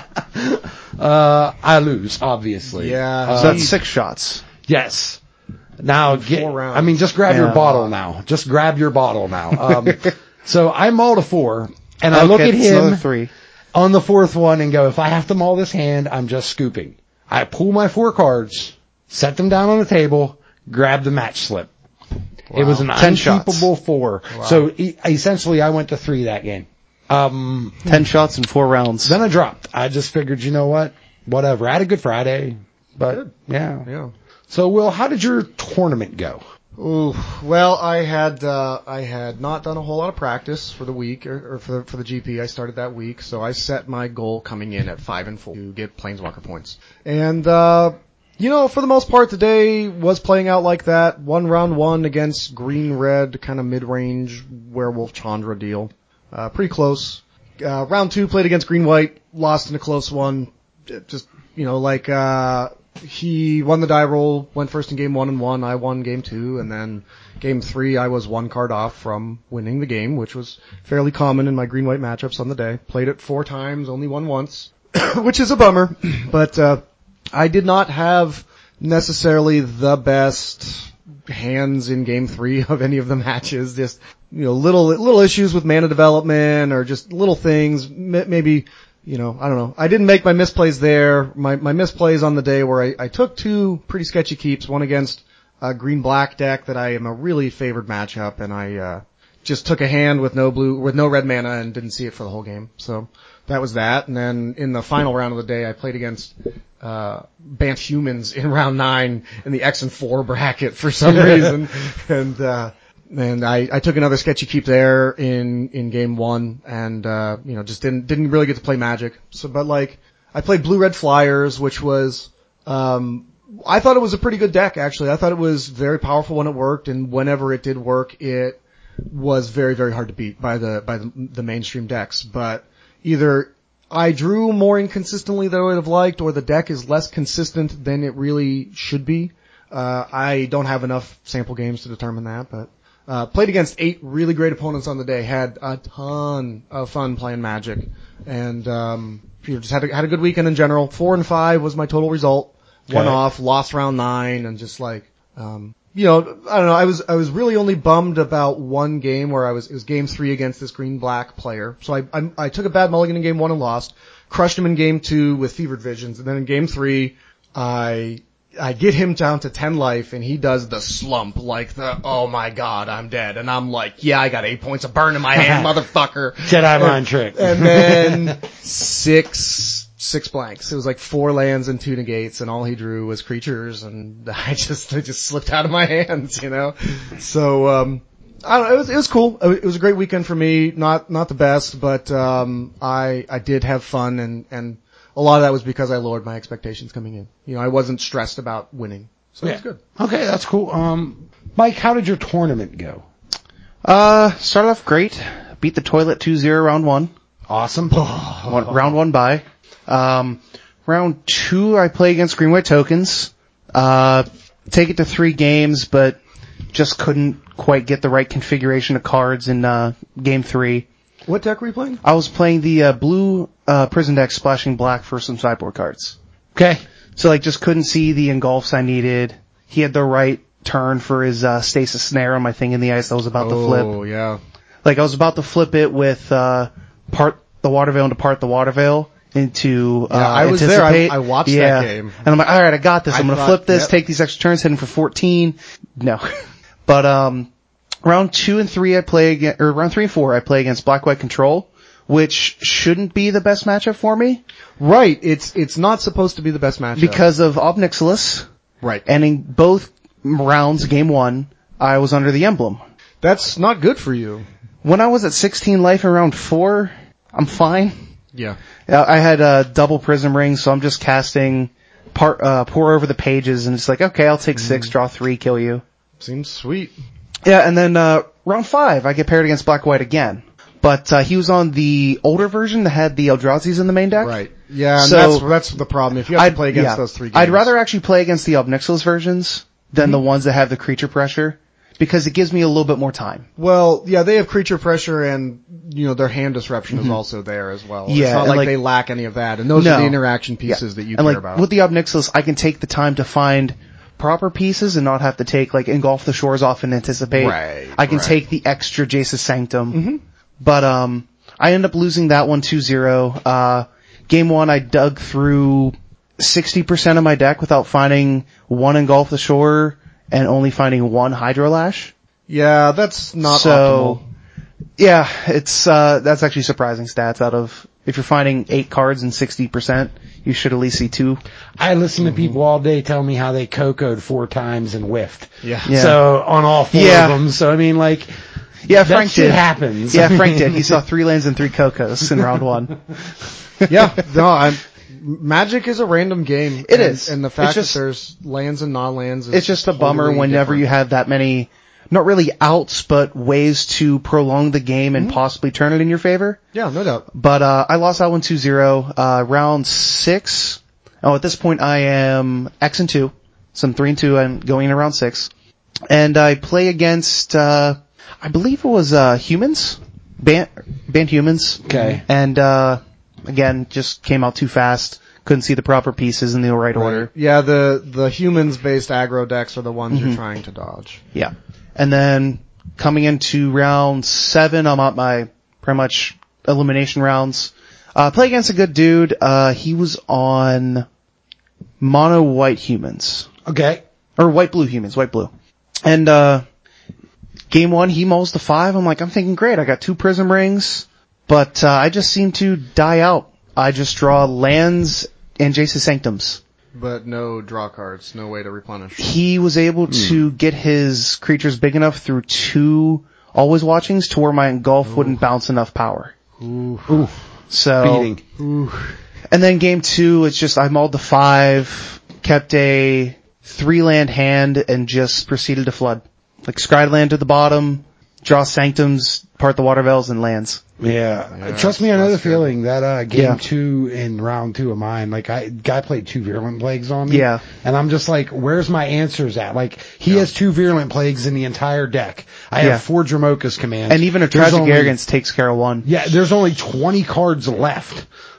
no. Uh, I lose, obviously. Yeah. Uh, So that's six shots. Yes. Now, get, four rounds. I mean, just grab your Yeah. bottle now. Just grab your bottle now. Um, so I mull to four, and I look Okay, at it's another him three. on the fourth one and go, if I have to mull this hand, I'm just scooping. I pull my four cards, set them down on the table, grab the match slip. It was an Ten shots. unkeepable four. So e- essentially, I went to three that game. Um, Ten shots in four rounds. then I dropped. I just figured, you know what? Whatever. I had a good Friday, but Good. yeah. Yeah. So, Will, how did your tournament go? Ooh, well, I had uh, I had not done a whole lot of practice for the week or, or for the, for the G P. I started that week, so I set my goal coming in at five and four to get Planeswalker points. And uh, you know, for the most part, the day was playing out like that. One round one against green red, kind of mid range werewolf Chandra deal, uh, pretty close. Uh, round two played against green white, lost in a close one. Just you know, like. Uh, He won the die roll, went first in game one and won. I won game two, and then game three I was one card off from winning the game, which was fairly common in my green-white matchups on the day. Played it four times, only won once, which is a bummer. But uh, I did not have necessarily the best hands in game three of any of the matches. Just you know, little little issues with mana development or just little things, m- maybe. You know, I don't know. I didn't make my misplays there. My my misplays on the day where I, I took two pretty sketchy keeps, one against a green-black deck that I am a really favored matchup, and I uh just took a hand with no blue, with no red mana and didn't see it for the whole game. So that was that. And then in the final round of the day, I played against uh Bant Humans in round nine in the X and four bracket for some reason, and uh And I, I took another sketchy keep there in, in game one and, uh, you know, just didn't, didn't really get to play Magic. So, but like, I played Blue Red Flyers, which was, um, I thought it was a pretty good deck, actually. I thought it was very powerful when it worked, and whenever it did work, it was very, very hard to beat by the, by the, the mainstream decks. But either I drew more inconsistently than I would have liked, or the deck is less consistent than it really should be. Uh, I don't have enough sample games to determine that, but. Uh, played against eight really great opponents on the day. Had a ton of fun playing Magic, and um, you know, just had a, had a good weekend in general. Four and five was my total result. one Okay. off, lost round nine, and just like, um, you know, I don't know. I was I was really only bummed about one game where I was it was game three against this green black player. So I I, I took a bad mulligan in game one and lost. Crushed him in game two with fevered visions, and then in game three, I I get him down to ten life, and he does the slump, like the oh my god, I'm dead, and I'm like, yeah, I got eight points of burn in my hand, motherfucker. Jedi mind trick. And then six. Six blanks. It was like four lands and two negates, and all he drew was creatures, and I just it just slipped out of my hands, you know. So um, I don't know. It was it was cool. It was a great weekend for me. Not not the best, but um, I I did have fun, and and a lot of that was because I lowered my expectations coming in. You know, I wasn't stressed about winning, so Yeah. it was good. Okay, that's cool. Um, Mike, how did your tournament go? Uh, started off great. Beat the toilet two zero round one. Awesome. One, round one bye. Um, round two, I play against Green White Tokens. Uh, take it to three games, but just couldn't quite get the right configuration of cards in, uh, game three. What deck were you playing? I was playing the, uh, blue, uh, prison deck splashing black for some sideboard cards. Okay. So like just couldn't see the engulfs I needed. He had the right turn for his, uh, stasis snare on my thing in the ice that was about to flip. Oh yeah. Like I was about to flip it with, uh, part the water veil into part the water veil. Into, uh, Yeah, I was there. I- anticipate. I watched that Yeah. game. And I'm like, alright, I got this. I'm I gonna thought- flip this, yep. take these extra turns, hitting for fourteen. No. But, um, round two and three I play against, or round three and four I play against Black White Control, which shouldn't be the best matchup for me Right. It's it's not supposed to be the best matchup. because of Obnixilis. right. And in both rounds, game one, I was under the emblem. That's not good for you. When I was at sixteen life in round four, I'm fine. Yeah. Uh, I had a double prism ring, so I'm just casting part, uh, pour over the pages and it's like, okay, I'll take six, draw three, kill you. Seems sweet. Yeah, and then, uh, round five, I get paired against Black White again. But, uh, he was on the older version that had the Eldrazi's in the main deck. Right. Yeah, and So- that's, that's the problem. If you have I'd to play against yeah. those three games. I'd rather actually play against the Obnixilis versions than Mm-hmm. the ones that have the creature pressure because it gives me a little bit more time. Well, yeah, they have creature pressure and, you know, their hand disruption is also there as well. Mm-hmm. Yeah, It's not and like, like- they lack any of that. And those No. are the interaction pieces that you and care like, about. with the Obnixilis, I can take the time to find proper pieces and not have to take, like, Engulf the Shores off and anticipate. Right, I can right. take the extra Jace's Sanctum. Mm-hmm. But, um, I end up losing that one two zero. Uh, game one, I dug through sixty percent of my deck without finding one Engulf the Shore and only finding one Hydrolash. Yeah, that's not so, optimal. yeah, it's, uh, that's actually surprising stats out of, if you're finding eight cards and sixty percent, you should at least see two. I listen to people all day tell me how they cocoed four times and whiffed. Yeah. Yeah. So, on all four Yeah. of them. So, I mean, like, Yeah, that Frank shit did. happens. Yeah, Frank did. He saw three lands and three Cocos in round one. Yeah, no, I'm, Magic is a random game. It and, is. And the It's fact just- that there's lands and non-lands is It's just a bummer totally whenever different. you have that many, not really outs, but ways to prolong the game and possibly turn it in your favor. Yeah, no doubt. But, uh, I lost that one two zero. Uh, round six. Oh, at this point I am X and two. So I'm three and two. I'm going into round six. And I play against, uh, I believe it was, uh, humans. Band, band humans. Okay. And, uh, again, just came out too fast. Couldn't see the proper pieces in the right order. Yeah, the, the humans-based aggro decks are the ones Mm-hmm. you're trying to dodge. Yeah. And then coming into round seven, I'm at my pretty much elimination rounds. Uh, play against a good dude. Uh, he was on mono white humans. Okay. Or white blue humans, white blue. And, uh, game one, he mulls the five. I'm like, I'm thinking great. I got two prism rings, but, uh, I just seem to die out. I just draw lands and Jace's Sanctums. But no draw cards, no way to replenish. He was able to get his creatures big enough through two always watchings to where my engulf wouldn't bounce enough power. Ooh. So, Beating. and then game two, it's just I mulled the five, kept a three land hand, and just proceeded to flood. Like scry land to the bottom, draw Sanctums, part the water veils, and lands. Yeah. Yeah, Trust me, I know the that's good. feeling that, uh, game Yeah. two in round two of mine, like I, guy played two virulent plagues on me. Yeah. And I'm just like, where's my answers at? Like, he has two virulent plagues in the entire deck. I Yeah. have four Dramoka's commands. And even a There's Tragic only- Arrogance takes care of one. Yeah, there's only twenty cards left.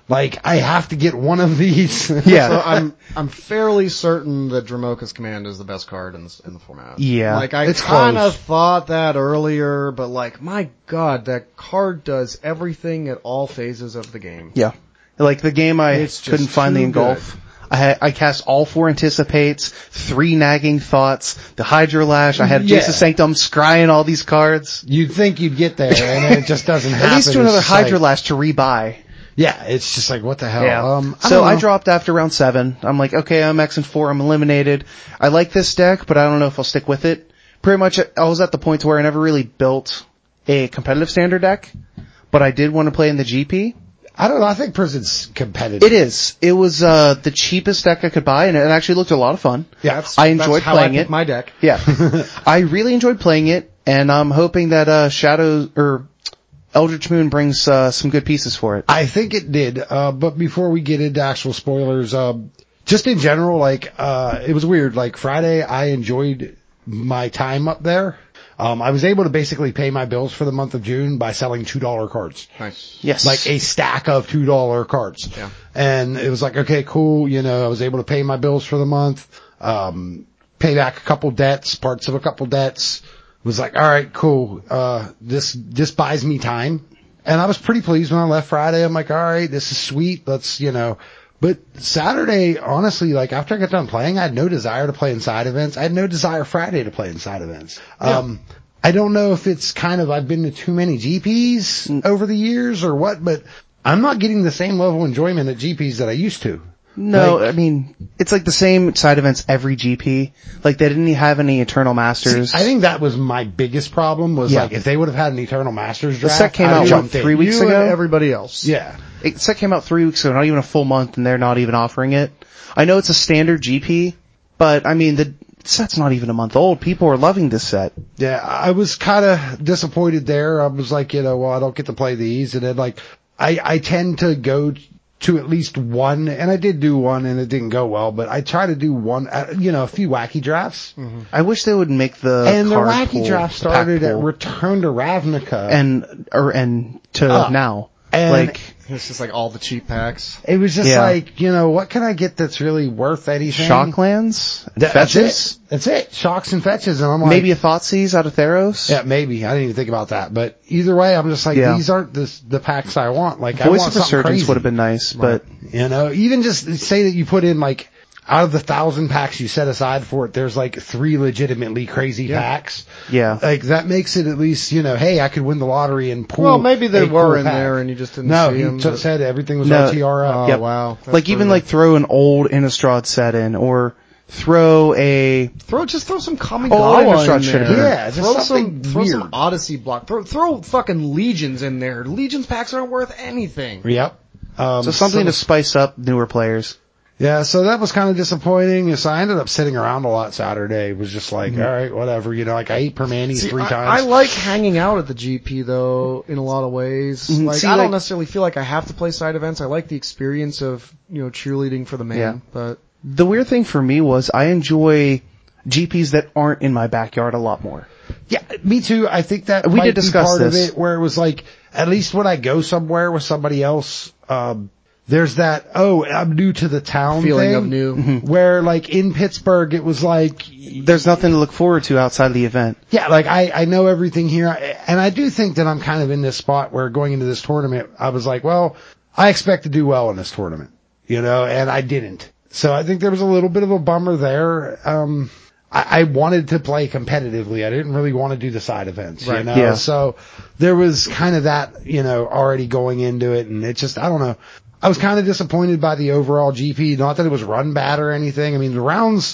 Like, I have to get one of these. Yeah. So I'm I'm fairly certain that Dramoka's Command is the best card in the, in the format. Yeah. Like I It's kind of close. thought that earlier, but like my God, that card does everything at all phases of the game. Yeah. Like the game I It's just couldn't find the too engulf. I had, I cast all four anticipates, three nagging thoughts, the Hydro Lash, I had Yeah. Jason Sanctum scrying all these cards. You'd think you'd get there, and then it just doesn't happen. At least to It's another just Hydro like- Lash to rebuy. Yeah, it's just like, what the hell? Um, I so don't I know. dropped after round seven. I'm like, okay, I'm X and four, I'm eliminated. I like this deck, but I don't know if I'll stick with it. Pretty much, I was at the point where I never really built a competitive standard deck, but I did want to play in the G P. I don't know. I think Prison's competitive. It is. It was, uh, the cheapest deck I could buy, and it actually looked a lot of fun. Yeah, That's, I enjoyed that's how playing I pick it. my deck. Yeah. I really enjoyed playing it, and I'm hoping that, uh, Shadow, or Eldritch Moon brings, uh, some good pieces for it. I think it did. Uh, but before we get into actual spoilers, um, just in general, like, uh, it was weird. Like Friday, I enjoyed my time up there. Um, I was able to basically pay my bills for the month of June by selling two dollar cards. Nice. Yes. Like a stack of two dollar cards. Yeah. And it was like, okay, cool. You know, I was able to pay my bills for the month, um, pay back a couple debts, parts of a couple debts. It was like, all right, cool. Uh, this, this buys me time. And I was pretty pleased when I left Friday. I'm like, all right, this is sweet. Let's, you know, but Saturday, honestly, like after I got done playing, I had no desire to play in side events. I had no desire Friday to play in side events. Um, I don't know if it's kind of, I've been to too many G Ps over the years or what, but I'm not getting the same level of enjoyment at G Ps that I used to. No, Like- I mean, it's like the same side events every G P. Like they didn't have any Eternal Masters. I think that was my biggest problem was Yeah. like if they would have had an Eternal Masters draft, set came I'd out, have what, jumped in. three weeks you ago? and everybody else. Yeah. It set came out three weeks ago, not even a full month, and they're not even offering it. I know it's a standard G P, but I mean, the set's not even a month old. People are loving this set. Yeah, I was kind of disappointed there. I was like, you know, well, I don't get to play these. And then like, I, I tend to go to at least one, and I did do one and it didn't go well, but I try to do one, uh, you know, a few wacky drafts. Mm-hmm. I wish they would make the And the card wacky pool, draft the pack started at pool, Return to Ravnica. and or and to Uh, now. and like It's just like all the cheap packs. it was just Yeah. like, you know, what can I get that's really worth anything? Shocklands, That- fetches, That's it. That's it. Shocks and fetches. And I'm like, maybe a Thoughtseize out of Theros. yeah, maybe. I didn't even think about that. But either way, I'm just like, Yeah. these aren't the, the packs I want. Like, I Voice want of something Resurgence crazy. would have been nice, but You know, even just say that you put in like, out of the thousand packs you set aside for it, there's like three legitimately crazy Yeah. packs. yeah. Like, that makes it at least, you know, hey, I could win the lottery and pull. Well, maybe they a were cool in pack. there and you just didn't No, see he them. t- but- said everything was No. R T R up. Oh, Yep. wow. That's Like even brutal. like throw an old Innistrad set in, or throw a Throw just throw some Oh, Kamigawa Innistrad in should've there. been. Yeah, just throw some something throw some weird. Odyssey block. Throw throw fucking Legions in there. Legions packs aren't worth anything. Yep. Um, so something to spice up newer players. Yeah, so that was kind of disappointing. So I ended up sitting around a lot Saturday. It was just like, all right, whatever. You know, like I ate Permanis See, three I, times. I like hanging out at the G P though, in a lot of ways. Mhm. Like See, I don't like- necessarily feel like I have to play side events. I like the experience of you know cheerleading for the man. Yeah. But The weird thing for me was I enjoy G Ps that aren't in my backyard a lot more. Yeah, me too. I think that We might did be discuss part this. of it where it was like, at least when I go somewhere with somebody else, um, there's that, oh, I'm new to the town feeling thing, of new. where like in Pittsburgh it was like, There's nothing to look forward to outside of the event. yeah, like I, I know everything here. And I do think that I'm kind of in this spot where going into this tournament, I was like, well, I expect to do well in this tournament, you know, and I didn't. So I think there was a little bit of a bummer there. Um, I, I wanted to play competitively. I didn't really want to do the side events, you Right. know, Yeah. so there was kind of that, you know, already going into it. And it just, I don't know. I was kind of disappointed by the overall G P. Not that it was run bad or anything. I mean, the rounds,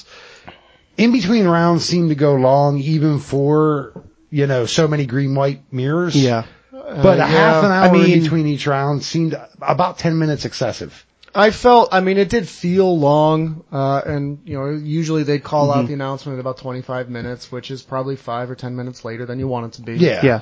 in between rounds seemed to go long even for, you know, so many green-white mirrors. Yeah. But Uh, a half yeah. an hour I mean- in between each round seemed about ten minutes excessive. I felt, I mean, it did feel long, uh, and, you know, usually they'd call out the announcement at about twenty-five minutes, which is probably five or ten minutes later than you want it to be. Yeah. Yeah.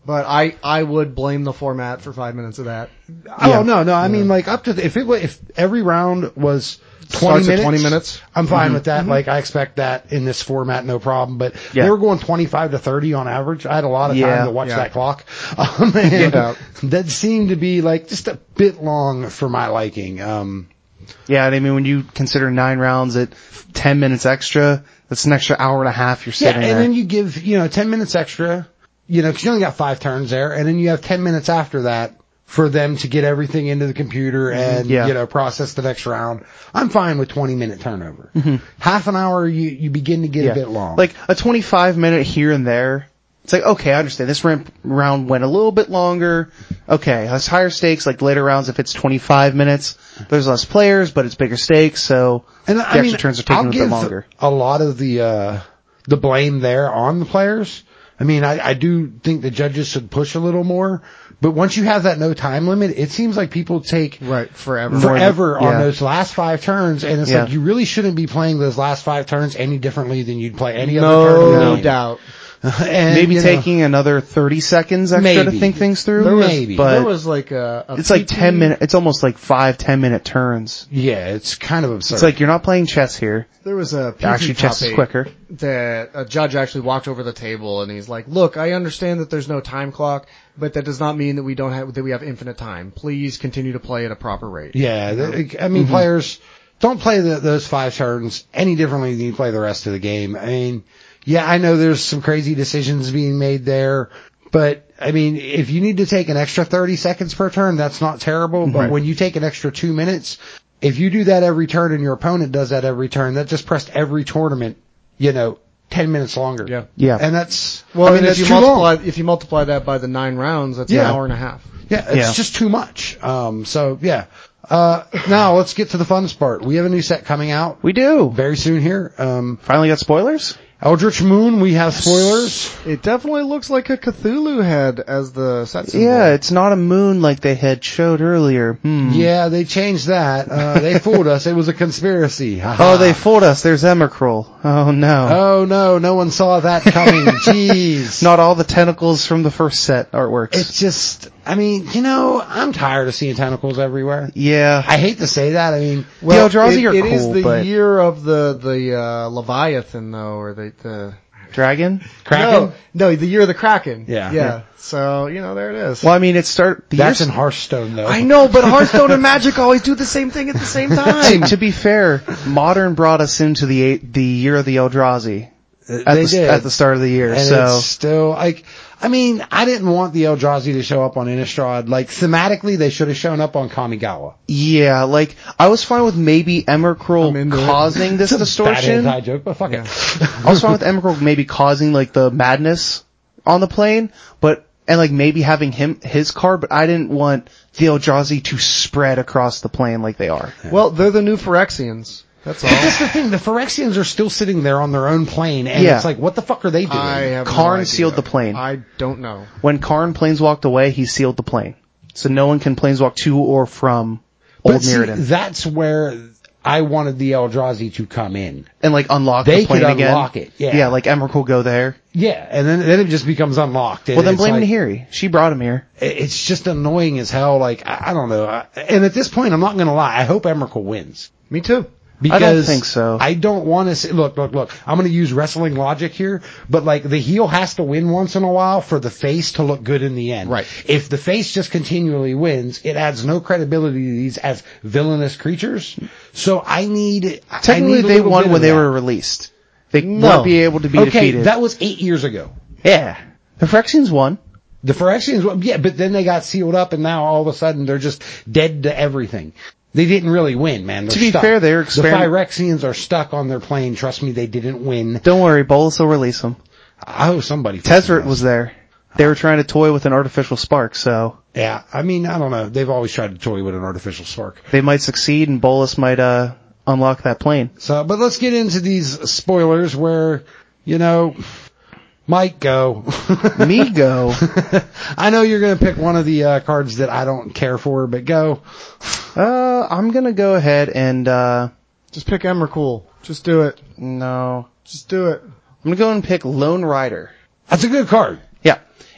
But I, I would blame the format for five minutes of that. Oh Yeah. no, no. I mean, like up to the, if it wa- if every round was twenty Starts at minutes, twenty minutes. I'm fine Mm-hmm. with that. Like I expect that in this format, no problem. But Yeah. they were going twenty-five to thirty on average. I had a lot of Yeah. time to watch Yeah. that clock. Um, and doubt. that seemed to be like just a bit long for my liking. Um, Yeah, and I mean, when you consider nine rounds at ten minutes extra, that's an extra hour and a half you're yeah, sitting and there. then you give you know ten minutes extra. You know, 'cause you only got five turns there, and then you have ten minutes after that for them to get everything into the computer and, Yeah. you know, process the next round. I'm fine with twenty minute turnover. Half an hour, you, you begin to get a bit long. Like a twenty-five minute here and there. It's like, okay, I understand. This ramp round went a little bit longer. Okay, that's higher stakes. Like later rounds, if it's twenty-five minutes, there's less players, but it's bigger stakes, so and the I extra mean, turns are taking I'll a bit give longer. a lot of the, uh, the blame there on the players. I mean, I, I do think the judges should push a little more, but once you have that no time limit, it seems like people take Right, forever. forever Yeah. on those last five turns, and it's Yeah. like you really shouldn't be playing those last five turns any differently than you'd play any other No, turn. in the no game. doubt. And, Maybe you know, taking another thirty seconds extra to Maybe. think things through. There was- Maybe. But there was like a, a it's like P T ten minute, it's almost like five, ten minute turns. yeah, it's kind of absurd. It's like you're not playing chess here. There was a P T Actually, chess top is eight quicker. that a judge actually walked over the table and he's like, "Look, I understand that there's no time clock, but that does not mean that we don't have that we have infinite time. Please continue to play at a proper rate." yeah, the- I mean, players don't play the, those five turns any differently than you play the rest of the game. I mean, yeah, I know there's some crazy decisions being made there, but I mean, if you need to take an extra thirty seconds per turn, that's not terrible. But Right. when you take an extra two minutes, if you do that every turn and your opponent does that every turn, that just pressed every tournament, you know, ten minutes longer. Yeah. Yeah. And that's, Well, I mean, and that's if you too multiply long. if you multiply that by the nine rounds, that's Yeah. an hour and a half. Yeah, it's Yeah. just too much. Um, so yeah. Uh, now let's get to the fun part. We have a new set coming out We do. very soon here. Um, Finally got spoilers? Eldritch Moon, we have spoilers. It definitely looks like a Cthulhu head as the set symbol. Yeah, it's not a moon like they had showed earlier. Hmm. Yeah, they changed that. Uh, they fooled us. It was a conspiracy. Oh, they fooled us. There's Emrakul. Oh no. Oh no, no one saw that coming. Jeez. Not all the tentacles from the first set artworks. It's just, I mean, you know, I'm tired of seeing tentacles everywhere. yeah. I hate to say that. I mean, Well, the Eldrazi it, are it cool, is the but year of the the uh, Leviathan though, or the the Dragon? Kraken? No, no, the year of the Kraken. Yeah. yeah. Yeah. So you know, there it is. Well, I mean, it start the That's years- in Hearthstone though. I know, but Hearthstone and Magic always do the same thing at the same time. to be fair, Modern brought us into the eight, the year of the Eldrazi at They the, did. at the start of the year. And so it's still like, I mean, I didn't want the Eldrazi to show up on Innistrad. Like thematically, they should have shown up on Kamigawa. yeah, like I was fine with maybe Emrakul I'm into it. causing this It's a distortion. bad anti-joke, but fuck it. I was fine with Emrakul maybe causing like the madness on the plane, but and like maybe having him his card, but I didn't want the Eldrazi to spread across the plane like they are. Well, they're the new Phyrexians. That's all. That's the thing. The Phyrexians are still sitting there on their own plane, and Yeah. it's like, what the fuck are they doing? I have no Karn idea. sealed the plane. I don't know. When Karn planeswalked away, he sealed the plane, so no one can planeswalk to or from but Old see, Mirrodin that's where I wanted the Eldrazi to come in. and like unlock They the plane could again. unlock it, yeah. yeah, like Emrakul go there. Yeah, and then then it just becomes unlocked. Well, then It's blame like, Nahiri. She brought him here. It's just annoying as hell. Like I, I don't know. I, and at this point, I'm not going to lie. I hope Emrakul wins. Me too. Because I don't think so. I don't want to say, look, look, look, I'm going to use wrestling logic here, but like the heel has to win once in a while for the face to look good in the end. Right. If the face just continually wins, it adds no credibility to these as villainous creatures. So I need, Technically, I need a they little won bit when of they that. were released. They No. won't be able to be Okay, defeated. that was eight years ago. yeah. The Phyrexians won. The Phyrexians, yeah, but then they got sealed up and now all of a sudden they're just dead to everything. They didn't really win, man. They're To be stuck. fair, they're experim- The Phyrexians are stuck on their plane. Trust me, they didn't win. Don't worry, Bolas will release them. I hope somebody. Tezzeret was there. They were trying to toy with an artificial spark, so Yeah, I mean, I don't know. They've always tried to toy with an artificial spark. they might succeed and Bolas might, uh, unlock that plane. So, but let's get into these spoilers where, you know, Mike, go. Me go. I know you're going to pick one of the uh, cards that I don't care for, but go. Uh, I'm gonna go ahead and, uh, Just pick Emrakul. Just do it. no. Just do it. I'm gonna go and pick Lone Rider. That's a good card. Yeah.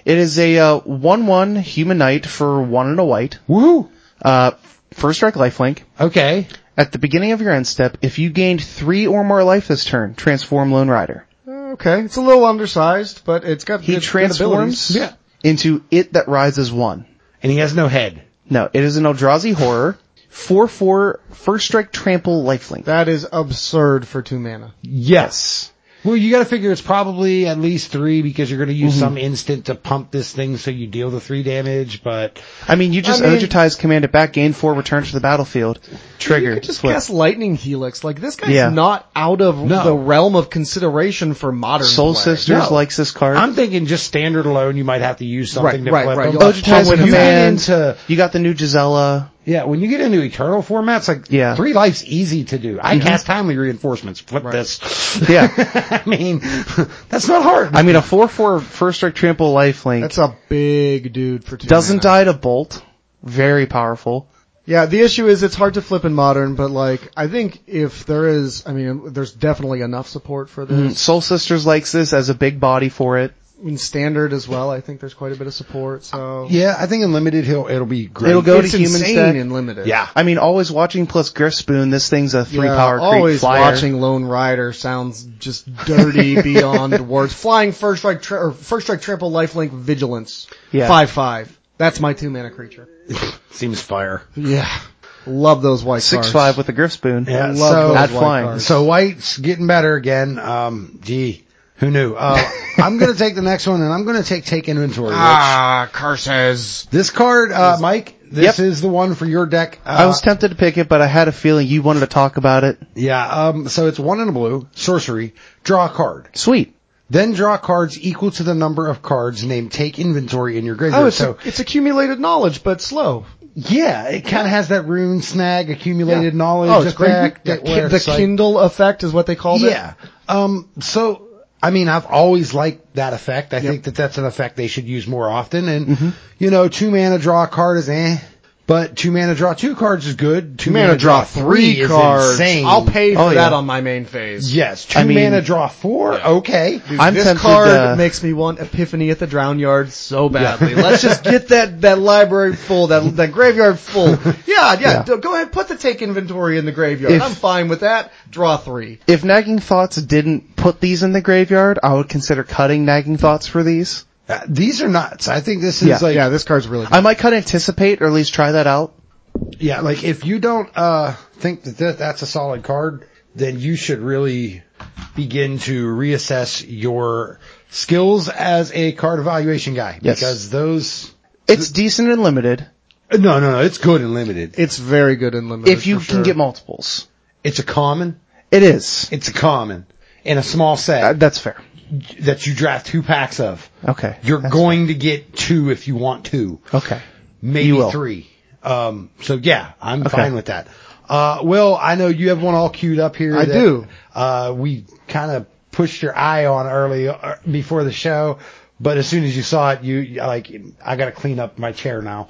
It is a uh, one one human knight for one and a white. Woohoo! Uh, first strike lifelink. Okay. At the beginning of your end step, if you gained three or more life this turn, transform Lone Rider. Okay, it's a little undersized, but it's got He good, transforms good abilities. Yeah. into it that rides as one. And he has no head. No, it is an Eldrazi horror. four four, first strike trample lifelink. That is absurd for two mana. Yes. Well, you gotta figure it's probably at least three because you're gonna use mm-hmm. some instant to pump this thing so you deal the three damage, but... I mean, you just I mean, Ogetize, command it back, gain four, return to the battlefield, trigger, You could just flip. cast Lightning Helix. Like, this guy's Yeah. not out of No. the realm of consideration for modern Soul play. Sisters No. likes this card. I'm thinking just standard alone, you might have to use something Right, to right, flip right. them. You'll have Ogetize, to when you get command, into... you got the new Gisela. Yeah, when you get into Eternal formats, like, Yeah. three life's easy to do. I Mm-hmm. cast Timely Reinforcements. Flip Right. this. Yeah. I mean, that's not hard. I mean, a four four first strike trample lifelink That's a big dude for two doesn't mana. die to bolt. Very powerful. Yeah, the issue is it's hard to flip in modern, but like, I think if there is, I mean, there's definitely enough support for this. Mm, Soul Sisters likes this as a big body for it. In standard as well, I think there's quite a bit of support, so. Yeah, I think in limited, he'll, it'll be great. It'll go it's to human insane stack. in limited. Yeah. I mean, always watching plus Griff Spoon, this thing's a three Yeah, power creep always flyer. watching Lone Rider sounds just dirty beyond words. Flying first strike, tri- or first strike triple lifelink vigilance. Yeah. five five. That's my two mana creature. Seems fire. Yeah. Love those white Six cards. five with a Griff Spoon. Yeah, Love so, those Add white flying. cards. so White's getting better again. Um, gee, who knew? Uh, I'm gonna take the next one and I'm gonna take Take Inventory. Rich. Ah, curses. This card, uh, Mike, this Yep. is the one for your deck. Uh, I was tempted to pick it, but I had a feeling you wanted to talk about it. yeah, um, so it's one in a blue, sorcery, draw a card. Sweet. Then draw cards equal to the number of cards named Take Inventory in your graveyard. Oh, it's, so, a, it's accumulated knowledge, but slow. yeah, it kind of has that rune snag accumulated Yeah. knowledge Oh, it's great. effect. Yeah, that where the it's like- Kindle effect is what they called it. Yeah. Um, so, I mean, I've always liked that effect. I think that that's an effect they should use more often. And, Mm-hmm. you know, two mana draw a card is eh. But two mana draw two cards is good. Two, Two mana draw three is cards. insane. I'll pay for Oh, that yeah. on my main phase. Yes. Two I mean- mana draw four? Okay. Dude, I'm this tempted card to- makes me want Epiphany at the Drown Yard so badly. Let's just get that, that library full, that, that graveyard full. Yeah, yeah, Yeah. d- go ahead, put the Take Inventory in the graveyard. If- I'm fine with that. Draw three. If Nagging Thoughts didn't put these in the graveyard, I would consider cutting Nagging Thoughts for these. Uh, these are nuts. I think this is Yeah. like, Yeah, this card's really good. I might cut Anticipate or at least try that out. yeah, like if you don't, uh, think that th- that's a solid card, then you should really begin to reassess your skills as a card evaluation guy. Yes. Because those, It's decent and limited no, no, no, it's good and limited. It's very good in limited. if you for can sure. get multiples. It's a common. It is. It's a common in a small set Uh, that's fair. that you draft two packs of. Okay. You're That's going to get two if you want two, fair. Okay. maybe You will. three. Um, so yeah, I'm Okay. fine with that. Uh, Will, I know you have one all queued up here. I that, do. Uh, we kind of pushed your eye on early uh, before the show. But as soon as you saw it, you you- like, I gotta clean up my chair now.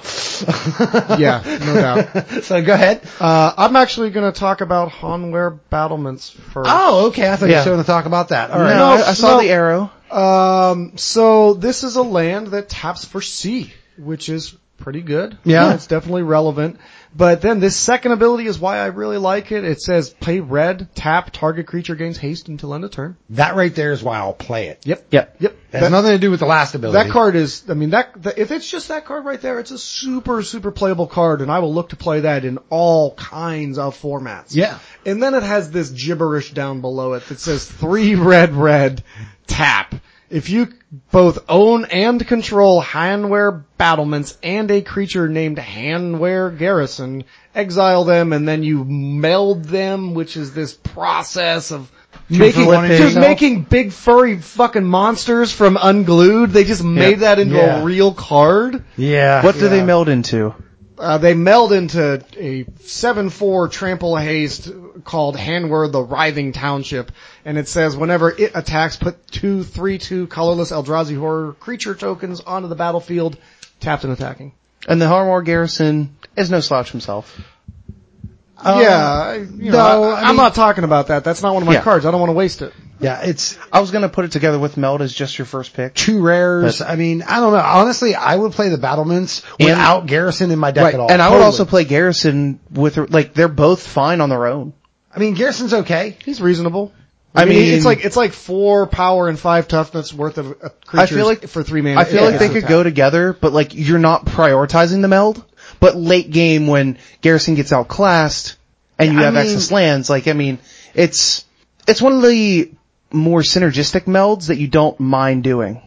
Yeah, no doubt. So go ahead. Uh, I'm actually gonna talk about Hanweir Battlements first. Oh, okay. I thought you Yeah. were going to talk about that. All No, right. No, I, I saw no. the arrow. Um, so this is a land that taps for C, which is pretty good. Yeah. It's definitely relevant. But then this second ability is why I really like it. It says pay red, tap, target creature gains haste until end of turn. That right there is why I'll play it. Yep. Yep. Yep. It has That, nothing to do with the last ability. that card is, I mean, that, the, if it's just that card right there, it's a super, super playable card, and I will look to play that in all kinds of formats. Yeah. And then it has this gibberish down below it that says three red, red, tap. If you both own and control Hanweir Battlements and a creature named Hanweir Garrison, exile them and then you meld them, which is this process of making, for one dude, yourself? making big furry fucking monsters from Unglued. They just made that into Yeah. a real card. Yeah. What do they Yeah. meld into? Uh, they meld into a seven four trample haste called Hanweir the Writhing Township, and it says whenever it attacks, put two three two colorless Eldrazi horror creature tokens onto the battlefield, tapped and attacking. And the Hanweir Garrison is no slouch himself. yeah, I, you know, no, I, I I'm mean- not talking about that. That's not one of my Yeah. cards. I don't want to waste it. Yeah, it's I was gonna put it together with Meld as just your first pick. two rares. But- I mean, I don't know. Honestly, I would play the Battlements without Garrison in my deck Right, at all. and I would Totally. also play Garrison with, like, they're both fine on their own. I mean, Garrison's okay. He's reasonable. I, I mean, mean- it's like it's like four power and five toughness worth of uh, creatures I feel like for three mana. I feel Yeah, like they yeah. could go together, but like you're not prioritizing the meld. But late game when Garrison gets outclassed and you I have mean- excess lands, like I mean, it's it's one of the more synergistic melds that you don't mind doing.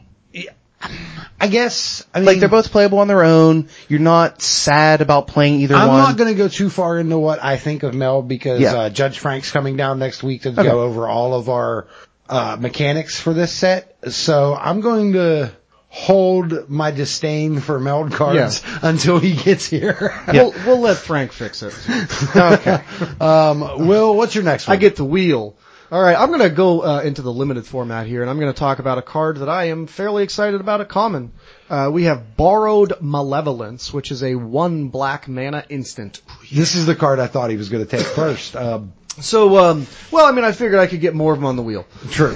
I guess. I mean, Like they're both playable on their own. You're not sad about playing either I'm one. not going to go too far into what I think of Meld because Yeah. uh, Judge Frank's coming down next week to Okay. go over all of our uh, mechanics for this set. So I'm going to hold my disdain for Meld cards until he gets here. We'll, we'll let Frank fix it. Okay. um, Will, what's your next one? I get the wheel. All right, I'm going to go uh, into the limited format here, and I'm going to talk about a card that I am fairly excited about. A common. Uh, we have Borrowed Malevolence, which is a one black mana instant. This is the card I thought he was going to take first. Um, So, um, well, I mean, I figured I could get more of them on the wheel. true.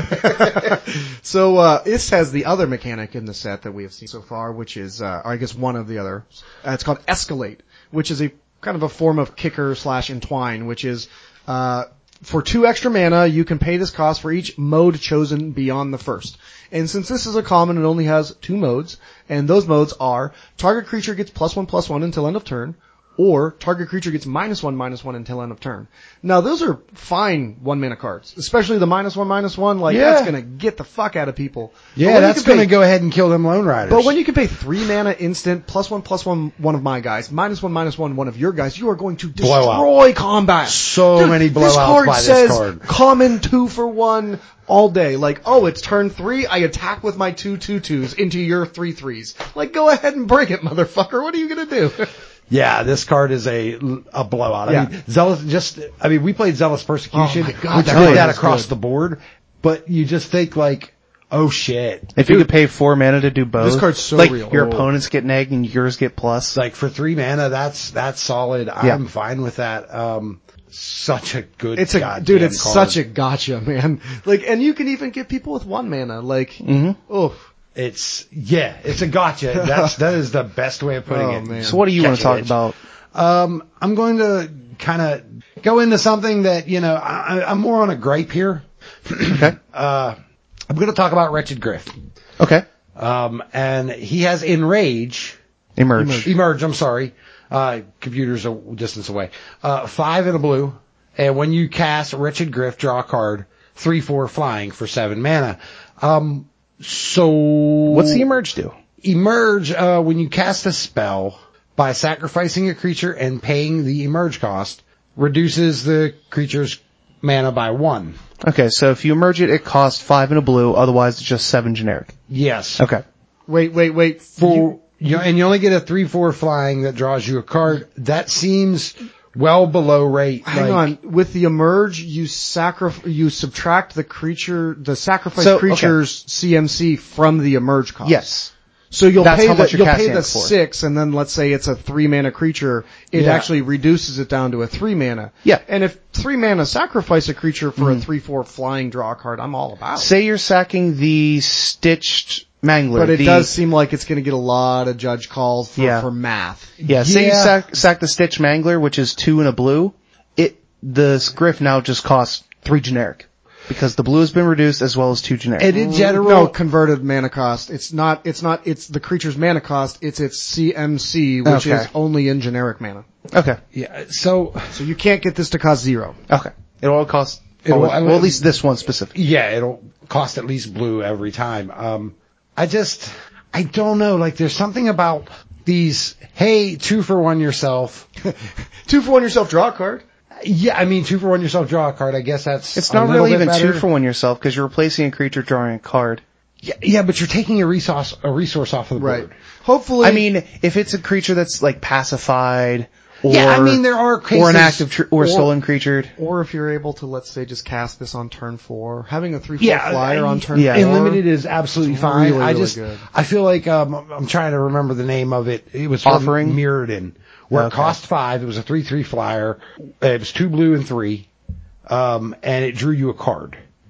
So, uh, this has the other mechanic in the set that we have seen so far, which is, uh, or I guess one of the other. Uh, it's called Escalate, which is a kind of a form of kicker slash entwine, which is, uh, for two extra mana, you can pay this cost for each mode chosen beyond the first. And since this is a common, it only has two modes, and those modes are target creature gets plus one plus one until end of turn, or target creature gets minus one minus one until end of turn. Now those are fine one mana cards, especially the minus one minus one. Like Yeah. that's gonna get the fuck out of people. But Yeah, when you that's can pay- going to go ahead and kill them Lone Riders. But when you can pay three mana instant plus one plus one one of my guys, minus one minus one one of your guys, you are going to Blow out. destroy combat. So Dude, many this blowouts card by this says card. common two for one all day. Like, oh, it's turn three, I attack with my two two twos into your three threes. Like, go ahead and bring it, motherfucker. What are you gonna do? Yeah, this card is a a blowout. Yeah. I mean, Zealous just. I mean, we played Zealous Persecution, Oh my God, which that did card that is across good. the board. But you just think like, oh shit! If you could pay four mana to do both, This card's so like real. your Oh. opponents get neg and yours get plus. Like for three mana, that's that's solid. I'm fine with that. Um, such a good. It's a goddamn dude. It's card. such a gotcha, man. Like, and you can even get people with one mana. Like, Mm-hmm. oh, It's yeah, it's a gotcha. That's that is the best way of putting Oh, it. man. So what do you want to talk Catching about? Um, I'm going to kind of go into something that you know I, I'm more on a gripe here. Okay. Uh, I'm going to talk about Wretched Griff. Okay. Um, and he has Enrage. Emerge. Emerge, I'm sorry. Uh, computer's a distance away. Uh, five in a blue. And when you cast Wretched Griff, draw a card. Three, four flying for seven mana. Um, so. What's the emerge do? Emerge, uh, when you cast a spell by sacrificing a creature and paying the emerge cost, reduces the creature's mana by one. Okay, so if you emerge it, it costs five and a blue. Otherwise, it's just seven generic. Yes. Okay. wait, wait, wait. For, you, and you only get a three, four flying that draws you a card. That seems well below rate. Hang like, on. With the emerge, you sacrif- you subtract the creature, the sacrifice So, okay. creature's C M C from the emerge cost. Yes. So you'll That's pay how the, much you're you'll pay casting the it for. six, and then let's say it's a three mana creature, it Yeah. actually reduces it down to a three mana. Yeah. And if three mana sacrifice a creature for a three four flying draw card, I'm all about it. Say you're sacking the stitched mangler. But it the, does seem like it's going to get a lot of judge calls for, Yeah. for math. Yeah, say you Yeah. sack, sack the stitched mangler, which is two and a blue. It the griff now just costs three generic because the blue has been reduced as well as two generic. and in general, No, converted mana cost. It's not, it's not, it's the creature's mana cost, it's its C M C, which Okay. is only in generic mana. Okay. yeah, so, So you can't get this to cost zero. Okay. It all costs. It'll- well, well, at least this one specific. yeah, it'll cost at least blue every time. Um, I just, I don't know, like there's something about these, hey, two for one yourself. Two for one yourself, draw a card. Yeah, I mean, two for one yourself, draw a card. I guess that's It's a not little really bit even better. two for one yourself because you're replacing a creature drawing a card. Yeah, yeah, but you're taking a resource, a resource off of the board. Hopefully. I mean, if it's a creature that's like pacified, or Yeah, I mean, there are cases- or an active tr- or, or- a stolen creature. or if you're able to, let's say, just cast this on turn four, having a three four Yeah, flyer I- on turn yeah. four. And limited is absolutely It's fine. really, I really just, good. I feel like, um, I'm trying to remember the name of it. It was from Offering? Mirrodin, where it Okay. cost five. It was a three three flyer. It was two blue and three. Um, and it drew you a card.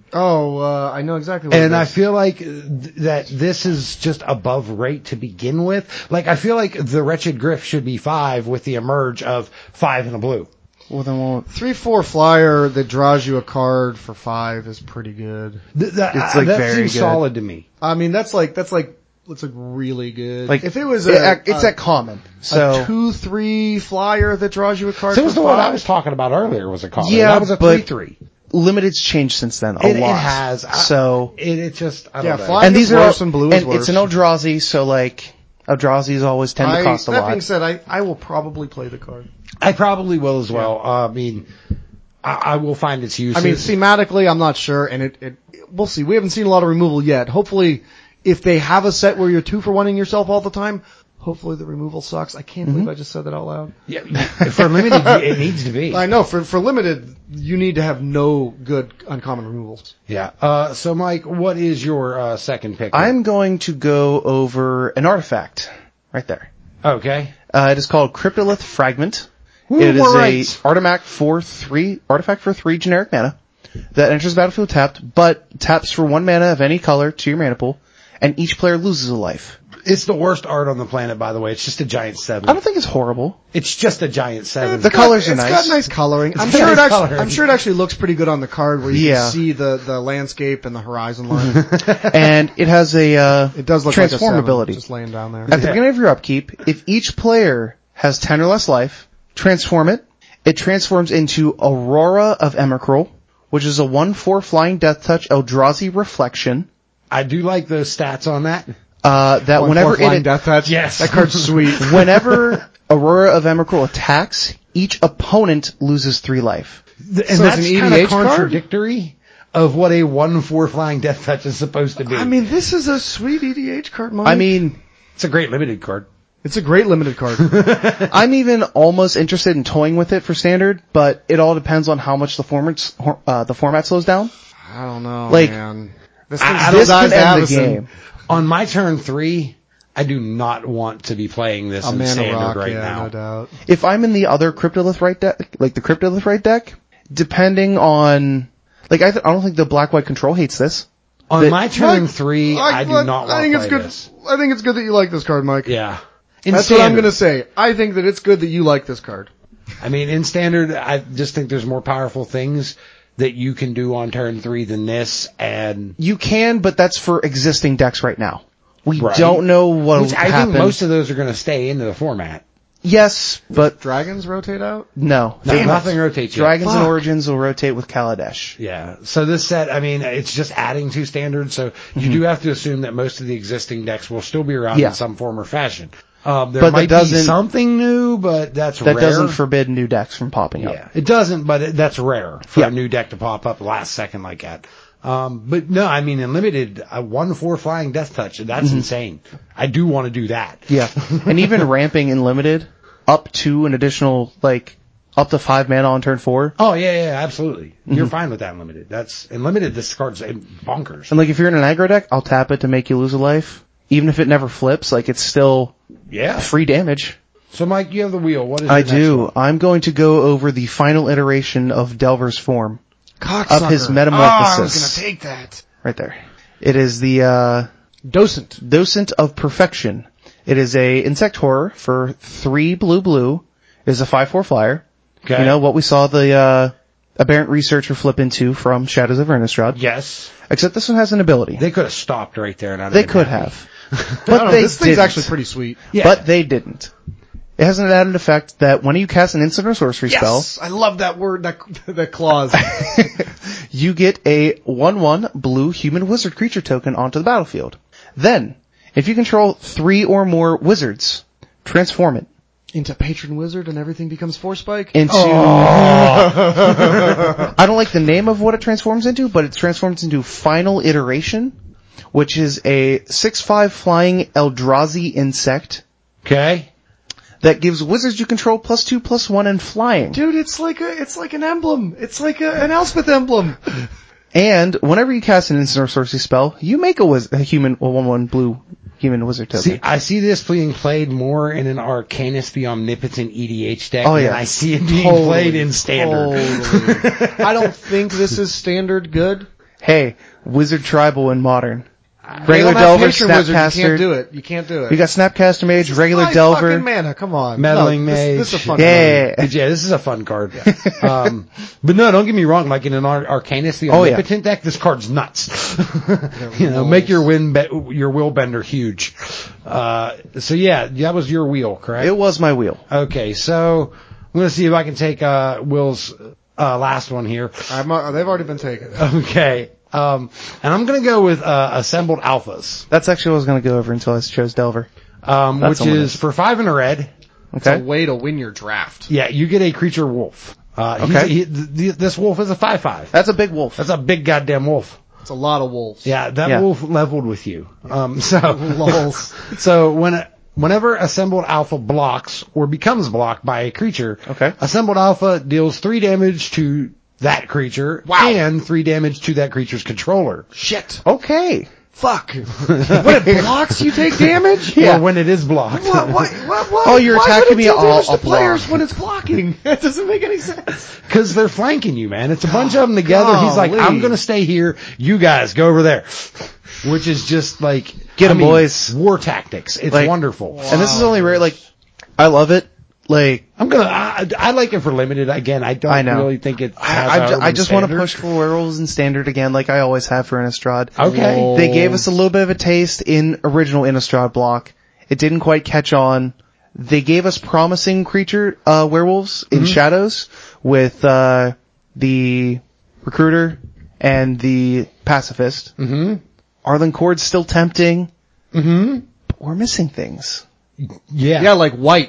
Oh, uh, I know exactly what And it I is. feel like th- that this is just above rate to begin with. Like, I feel like the Wretched Griff should be five with the emerge of five and a blue. Well, then we'll, three four flyer that draws you a card for five is pretty good. Th- that It's, like, that very seems good. solid to me. I mean, that's like, that's like, looks like really good. like, if it was it- a, it's a, at common. So, a two three flyer that draws you a card So it for was the one I five. was talking about earlier was a card. Yeah, that was a but- three three. limited's changed since then a It, it lot. has. I- So, it, it just, I don't Yeah, know. fly- and gets these are, worse and blue is and it's worse. an Eldrazi, so like, Eldrazi's always tend to I, cost a that lot. being said, I, I will probably play the card. I probably will as well. Uh, I mean, I, I will find its uses. I mean, thematically, I'm not sure, and it, it, we'll see. We haven't seen a lot of removal yet. Hopefully, if they have a set where you're two for one-ing yourself all the time, hopefully the removal sucks. I can't Mm-hmm. believe I just said that out loud. yeah, for limited, it needs to be. I know, for, for limited, you need to have no good uncommon removals. Yeah. Uh, so Mike, what is your, uh, second pick? I'm going to go over an artifact. Right there. okay. Uh, it is called Cryptolith Fragment. Ooh, it is more a rights. artifact for three, artifact for three generic mana that enters the battlefield tapped, but taps for one mana of any color to your mana pool, and each player loses a life. It's the worst art on the planet, by the way. It's just a giant seven. I don't think it's horrible. It's just a giant seven. The colors are It's nice. got nice coloring. I'm It's sure got it nice actually, coloring. I'm sure it actually looks pretty good on the card where you Yeah. can see the, the landscape and the horizon line. And it has a, uh, It does look transform like a seven, ability. just laying down there. At the Yeah. beginning of your upkeep, if each player has ten or less life, transform it. It transforms into Aurora of Emrakul, which is a one four flying death touch Eldrazi reflection. I do like those stats on that. Uh, that One whenever fourth line it, death touch. Yes. That card's sweet. whenever Aurora of Emrakul attacks, each opponent loses three life. Th- And So it's that's an kind E D of H card? contradictory of what a one four flying death touch is supposed to be. I mean, this is a sweet E D H card, Mike. I mean, it's a great limited card. it's a great limited card. I'm even almost interested in toying with it for standard, but it all depends on how much the format, uh, the format slows down. I don't know, Like, man. This I- thing's I still This dies could to end the Avacyn. game. On my turn three, I do not want to be playing this A in mana standard rock, right yeah, now. no doubt. If I'm in the other Cryptolith right deck, like the Cryptolith right deck, depending on, like I, th- I don't think the black-white control hates this. On The- my turn Mike, three, I, do not want I think to it's play good. this. I think it's good that you like this card, Mike. Yeah. In That's what I'm standard. gonna say. I think that it's good that you like this card. I mean, in standard, I just think there's more powerful things that you can do on turn three than this, and You can, but that's for existing decks right now. We Right. don't know what will which I happen. think most of those are going to stay into the format. yes, but Dragons rotate out? no. No, Damn it. nothing rotates yet. Dragons and Fuck. Origins will rotate with Kaladesh. Yeah. So this set, I mean, it's just adding to standard, so you do have to assume that most of the existing decks will still be around Yeah. in some form or fashion. Um, there But that might be doesn't- something new, but that's That rare. doesn't forbid new decks from popping up. Yeah, it doesn't, but it, that's rare for Yeah. a new deck to pop up last second like that. Um, but no, I mean, in limited, a one four flying death touch, that's insane. I do want to do that. Yeah. And even ramping in limited up to an additional, like, up to five mana on turn four. Oh yeah, yeah, absolutely. You're fine with that in limited. That's, in limited, this card's bonkers. And like, if you're in an aggro deck, I'll tap it to make you lose a life. Even if it never flips, like, it's still Yeah. free damage. So Mike, you have the wheel. What is I your next do. one? I'm going to go over the final iteration of Delver's form. Cocksucker. Of his Oh, metamorphosis. I was gonna take that. Right there. It is the, uh, Docent. Docent of Perfection. It is a insect horror for three blue blue. It is a five four flyer. Okay. You know, what we saw the, uh, aberrant researcher flip into from Shadows of Innistrad. Yes. Except this one has an ability. They could have stopped right there and I'd have They been could happy. have. I don't But know, they this thing's didn't. actually pretty sweet. Yeah. But they didn't. It has an added effect that when you cast an instant or sorcery Yes! I love that word, that, that clause. spell, you get a one one blue human wizard creature token onto the battlefield. Then, if you control three or more wizards, transform it Into Patron Wizard and everything becomes Force Spike? into... I don't like the name of what it transforms into, but it transforms into Final Iteration, which is a six five flying Eldrazi insect Okay. that gives wizards you control plus two plus one and flying. Dude, it's like a, it's like an emblem. It's like a, an Elspeth emblem. And whenever you cast an instant or sorcery spell, you make a, wiz- a human, a one one blue human wizard token. See, I see this being played more in an Arcanus the Omnipotent E D H deck Oh, than yeah. I see it being Totally, played in standard. totally. I don't think this is standard good. Hey, Wizard Tribal in Modern. They Regular don't have Delver, Patron Wizard. You can't Snapcaster. do it. You can't do it. We got Snapcaster Mage, regular Nice Delver. fucking mana. Come on. Meddling no, this, Mage. This is a fun Yeah. card. Yeah, this is a fun card. um, but no, don't get me wrong. Like in an Ar- Arcanist, the Oh, yeah. Omnipotent deck, this card's nuts. you know, make your win be- your will bender huge. Uh, so yeah, that was your wheel, correct? It was my wheel. Okay, so I'm gonna see if I can take uh, Will's uh, last one here. I'm, uh, they've already been taken. Okay, um, and I'm gonna go with uh, Assembled Alphas, That's actually what I was going to go over until I chose Delver. um, That's which on the is for five and a red. It's a Okay. way to win your draft. Yeah, you get a creature wolf. Uh, he's- Okay. he, th- th- this wolf is a five five. That's a big wolf. That's a big goddamn wolf. It's a lot of wolves. Yeah, that Yeah. wolf leveled with you. Um, so, Lols. so when, whenever Assembled Alpha blocks or becomes blocked by a creature, Okay. Assembled Alpha deals three damage to that creature Wow. and three damage to that creature's controller. Shit. Okay. Fuck. When it blocks, you take damage? Or when it is blocked. What, what, what, what? Oh, you're Why attacking would it me, deal I'll- damage to I'll players block. when it's blocking? That doesn't make any sense. Cause they're flanking you, man. It's a bunch of them together. He's like, Golly. I'm gonna stay here. You guys go over there. Which is just like, Get I 'em, mean, boys. war tactics. It's Like- wonderful. And this is only rare, like, I love it. Like, I'm gonna, I, I like it for limited. Again, I don't I know. really think it has I, I, a ju- I urban just want to standard. push for werewolves in standard again, like I always have for Innistrad. Okay. Whoa. They gave us a little bit of a taste in original Innistrad block. It didn't quite catch on. They gave us promising creature, uh, werewolves in Mm-hmm. Shadows with, uh, the Recruiter and the Pacifist. Mm-hmm. Arlen Cord's still tempting, Mm-hmm. but we're missing things. Yeah. Yeah, like white.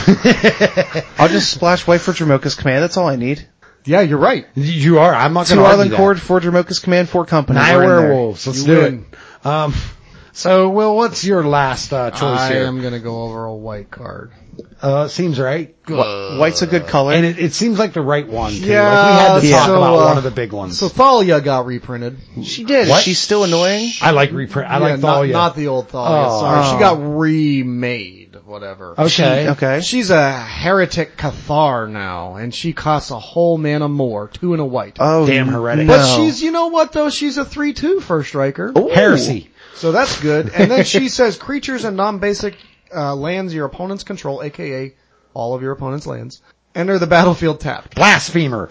I'll just splash white for Dramoka's Command, that's all I need. Yeah, you're right. You are. I'm not Two gonna argue Arlen that. Cord, four Dramoka's Command, four Company. Nine We're in there. werewolves. Let's You do win. it. Um, so, Will, what's your last uh, choice I here? am gonna go over a white card. Uh, seems right. Wh- White's a good color. And it, it seems like the right one, too. Yeah, like we had to yeah. talk so, about uh, one of the big ones. So Thalia got reprinted. she did. What? She's still annoying. I like reprint. I Yeah, like not, Thalia. not the old Thalia. Oh. Sorry, Oh. she got remade. Whatever. Okay. She- okay. She's a heretic Cathar now, and she costs a whole mana more, two and a white. Oh, Damn heretic. no. But she's, you know what though? She's a three two first striker. Ooh. Heresy. So that's good. And then she says creatures and non-basic uh, lands your opponents control, aka all of your opponent's lands, enter the battlefield tapped. Blasphemer.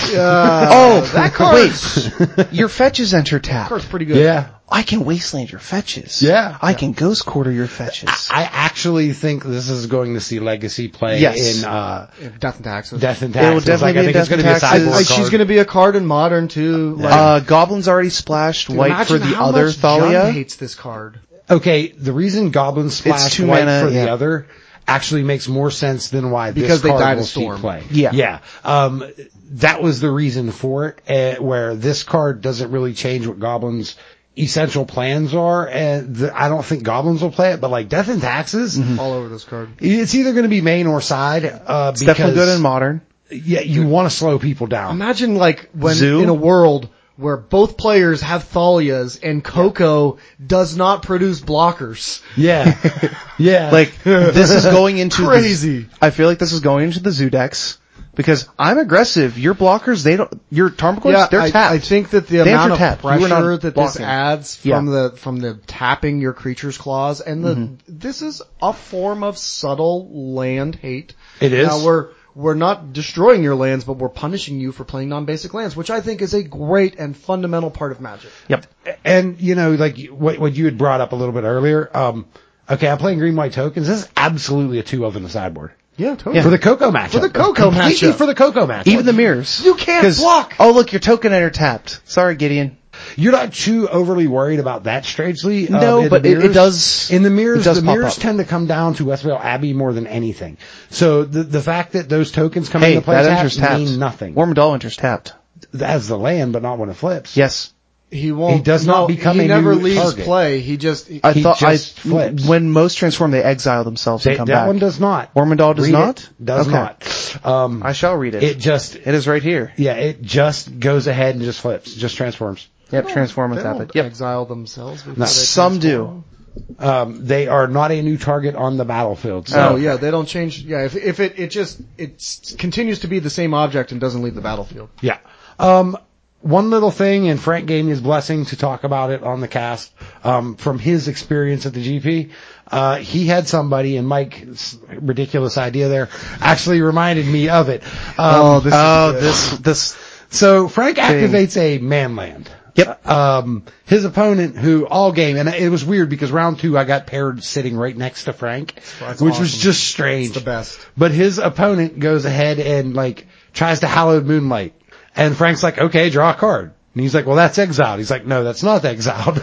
Uh, Oh, that card's, wait. Your fetches enter tap. card's pretty good. Yeah. I can wasteland your fetches. Yeah. I can ghost quarter your fetches. I actually think this is going to see Legacy play Yes. in uh, Death and Taxes. Death and It will Taxes. definitely like, I be think in it's Death going to be a and Taxes. sideboard I, I, card. she's going to be a card in Modern too. Like, Uh, Goblin's already splashed dude, white for imagine the how other much Thalia. Jund hates this card. Okay, the reason Goblin Splash two white mana, for the yeah. other actually makes more sense than why Because this they card died will of Storm. see play. Yeah. Yeah. Um, that was the reason for it, uh, where this card doesn't really change what Goblin's essential plans are, and the, I don't think Goblins will play it, but like Death and Taxes, All over this card. it's either going to be main or side, uh, It's because, definitely good in Modern. yeah, you want to slow people down. Imagine like when Zoo? in a world where both players have Thalias and Coco does not produce blockers. Yeah. Yeah. Like, this is going into the- Crazy. I feel like this is going into the Zoo decks. Because I'm aggressive. Your blockers, they don't, your Tarmogoyfs, Yeah, they're I, tapped. I think that the They amount enter of tapped. You were pressure not that this blocking. adds Yeah. from the from the tapping your creature's claws and the Mm-hmm. this is a form of subtle land hate. It is. Now we're we're not destroying your lands, but we're punishing you for playing non-basic lands, which I think is a great and fundamental part of Magic. Yep. And, you know, like what, what you had brought up a little bit earlier, um, okay, I'm playing green white tokens. This is absolutely a two of in the sideboard. Yeah, totally. For the Coco matchup. For the Coco Completely matchup. for the Coco matchup. Even the mirrors. You can't 'Cause- block. Oh, look, your token enter tapped. Sorry, Gideon. You're not too overly worried about that, strangely. um, No, in the but it- it mirrors. does- In the mirrors, it does the pop mirrors up. tend to come down to Westvale Abbey more than anything. So the the fact that those tokens come Hey, into play that tap enters tapped. mean nothing. Wormadol enters tapped. As the land, but not when it flips. Yes. He won't. He does not no, become He a never new leaves target. play. He just. I He thought just I, flips. when most transform, they exile themselves They- and come that back. one does not. Wormadol does Read not? it. Does Okay. not. Um, I shall read it. it just, It is right here. yeah, it just goes ahead and just flips, just transforms. Yep, transform and They tap don't it. Yep. exile themselves. before No. they Some transform. do. Um, they are not a new target on the battlefield. So. Oh yeah, they don't change. Yeah, if if it it just it continues to be the same object and doesn't leave the battlefield. Yeah. Um, one little thing, and Frank gave me his blessing to talk about it on the cast, um, from his experience at the G P. Uh, he had somebody, and Mike's ridiculous idea there actually reminded me of it. Um, oh, this, oh, this, this. So Frank activates a manland. Yep. Um, his opponent, who all game, and it was weird because round two I got paired sitting right next to Frank, That's which awesome. was just strange. It's the best. But his opponent goes ahead and like tries to Hallowed Moonlight, and Frank's like, okay, draw a card. And he's like, well, that's exiled. He's like, no, that's not exiled.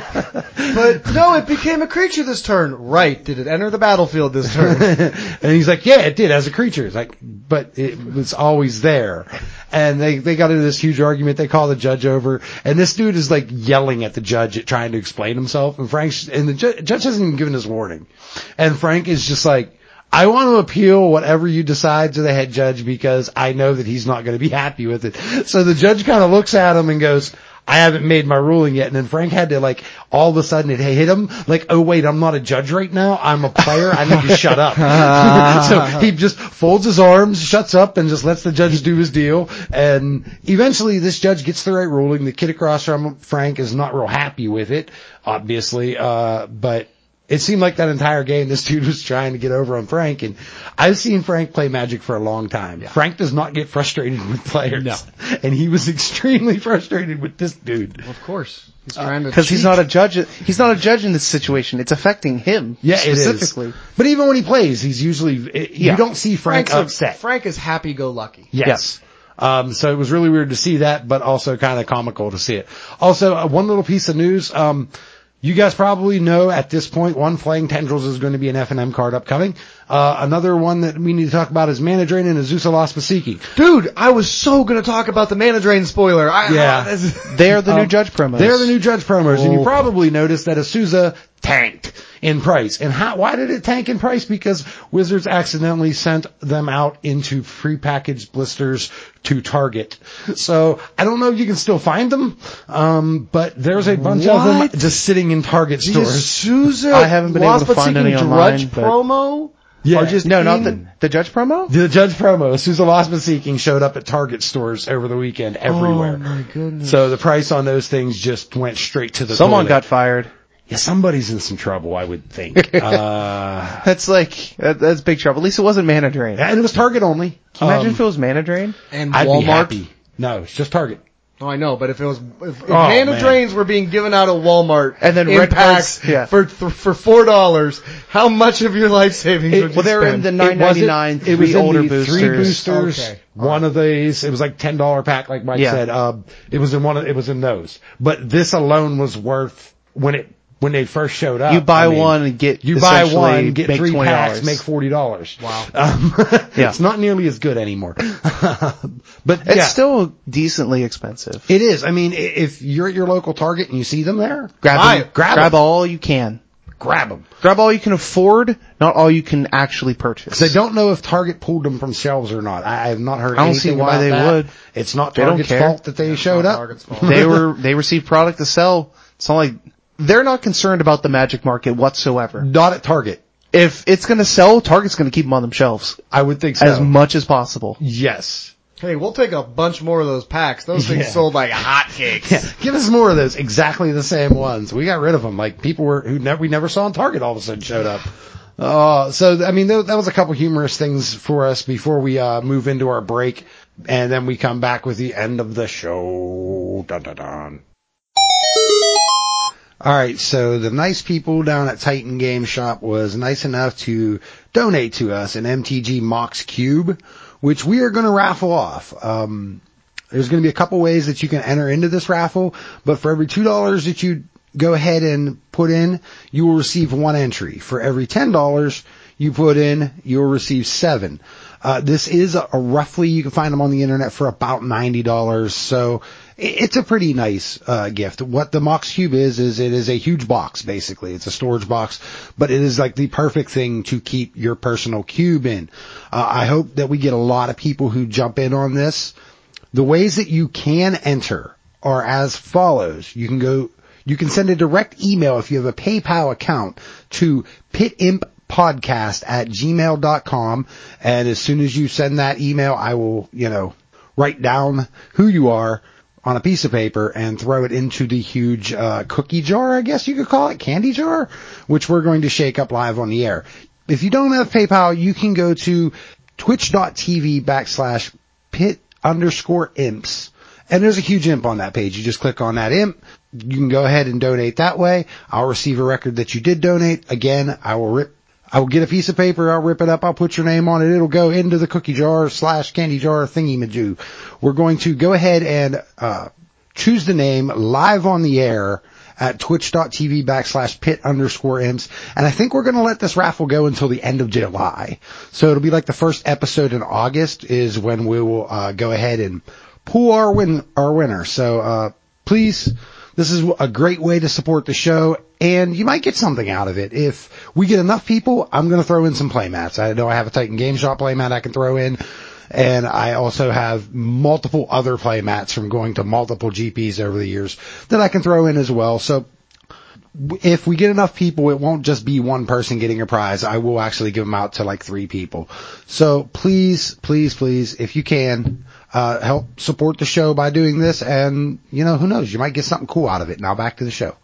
But no, it became a creature this turn. Right. Did it enter the battlefield this turn? And he's like, yeah, it did as a creature. It's like, but it was always there. And they, they got into this huge argument. They call the judge over, and this dude is like yelling at the judge, trying to explain himself. And Frank's, and the ju- judge hasn't even given his warning. And Frank is just like, I want to appeal whatever you decide to the head judge because I know that he's not going to be happy with it. So the judge kind of looks at him and goes, I haven't made my ruling yet. And then Frank had to like, all of a sudden it hit him like, oh wait, I'm not a judge right now. I'm a player. I need to shut up. So he just folds his arms, shuts up, and just lets the judge do his deal. And eventually this judge gets the right ruling. The kid across from Frank is not real happy with it, obviously. Uh, but it seemed like that entire game this dude was trying to get over on Frank, and I've seen Frank play Magic for a long time. Yeah. Frank does not get frustrated with players. No. And he was extremely frustrated with this dude. Of course. He's trying to Because he's cheat. not a judge. He's not a judge in this situation. It's affecting him. Yeah, specifically. it is. But even when he plays, he's usually, it, Yeah. you don't see Frank Frank's a- upset. Frank is happy-go-lucky. Yes. Yes. Um, so it was really weird to see that, but also kind of comical to see it. Also, uh, one little piece of news, um, you guys probably know at this point, one, Flaying Tendrils is going to be an F N M card upcoming. Uh, another one that we need to talk about is Mana Drain and Azusa Lost Basiki. Dude, I was so gonna talk about the Mana Drain spoiler. I, Yeah. I, this- They are the new Um, judge promos. They're the new judge promos, and you Oh. probably noticed that Azusa tanked in price. And how, why did it tank in price? Because Wizards accidentally sent them out into prepackaged blisters to Target. So I don't know if you can still find them, um, but there's a bunch of What? them just sitting in Target the stores. Azusa I haven't been able to Lost find But any Seeking online, Drudge but- promo? Yeah. Or just No, in, not the the judge promo. The judge promo, Azusa Lost But Seeking, showed up at Target stores over the weekend everywhere. Oh my goodness. So the price on those things just went straight to the Someone toilet. got fired. Yeah, somebody's in some trouble, I would think. uh, That's like that, that's big trouble. At least it wasn't Mana Drain. and it was Target only. Can you imagine Um, if it was Mana Drain? And I'd Walmart. be happy. No, it's just Target. Oh, I know, but if it was, if, if Oh, Mana man. Drains were being given out at Walmart And then in red packs cards, yeah. for th- for four dollars, how much of your life savings would you Well, they were in spend? the nine ninety-nine, It was three in older the boosters. three boosters. Okay. One of these, it was like ten dollar pack, like Mike Yeah. said. Uh, it was in one of, it was in those. But this alone was worth when it when they first showed up. You buy I mean, one and get You buy essentially one, get make three twenty dollars. packs, make forty dollars. Wow. Um, Yeah. It's not nearly as good anymore. But It's yeah, still decently expensive. it is. I mean, i- if you're at your local Target and you see them there, Grab Buy them, it. Grab grab them. all you can. grab them. Grab all you can afford, not all you can actually purchase. Because I don't know if Target pulled them from shelves or not. I, I have not heard I don't anything see why about they that. would. It's not They don't Target's care. fault that they showed not up. Target's fault. they were they received product to sell. It's not like they're not concerned about the Magic market whatsoever. Not at Target. If it's going to sell, Target's going to keep them on them shelves I would think so. as much as possible. Yes. Hey, we'll take a bunch more of those packs. Those things Yeah. sold like hotcakes. Yeah, give us more of those. Exactly the same ones. We got rid of them. Like people were who never we never saw on Target all of a sudden showed up. Uh, so I mean th- that was a couple humorous things for us before we uh move into our break, and then we come back with the end of the show. Dun dun dun. All right, so the nice people down at Titan Game Shop was nice enough to donate to us an M T G Mox Cube, which we are going to raffle off. Um, there's going to be a couple ways that you can enter into this raffle, but for every two dollars that you go ahead and put in, you will receive one entry. For every ten dollars you put in, you'll receive seven. Uh, this is a, a roughly, you can find them on the internet for about ninety dollars. So it, it's a pretty nice, uh, gift. What the Mox Cube is, is it is a huge box, basically. It's a storage box, but it is like the perfect thing to keep your personal cube in. Uh, I hope that we get a lot of people who jump in on this. The ways that you can enter are as follows. You can go, you can send a direct email if you have a PayPal account to pitimp podcast at gmail dot com, and as soon as you send that email, I will, you know, write down who you are, on a piece of paper and throw it into the huge uh, cookie jar, I guess you could call it, candy jar, which we're going to shake up live on the air. If you don't have PayPal, you can go to twitch.tv backslash pit underscore imps. And there's a huge imp on that page. You just click on that imp. You can go ahead and donate that way. I'll receive a record that you did donate. Again, I will rip, I will get a piece of paper. I'll rip it up. I'll put your name on it. It'll go into the cookie jar slash candy jar thingy-majoo. We're going to go ahead and, uh, choose the name live on the air at twitch.tv backslash pit underscore imps. And I think we're going to let this raffle go until the end of July. So it'll be like the first episode in August is when we will, uh, go ahead and pull our win, our winner. So, uh, please, this is a great way to support the show and you might get something out of it. If we get enough people, I'm going to throw in some playmats. I know I have a Titan Game Shop playmat I can throw in. And I also have multiple other playmats from going to multiple G Ps over the years that I can throw in as well. So if we get enough people, it won't just be one person getting a prize. I will actually give them out to like three people. So please, please, please, if you can, uh, help support the show by doing this. And, you know, who knows? You might get something cool out of it. Now back to the show.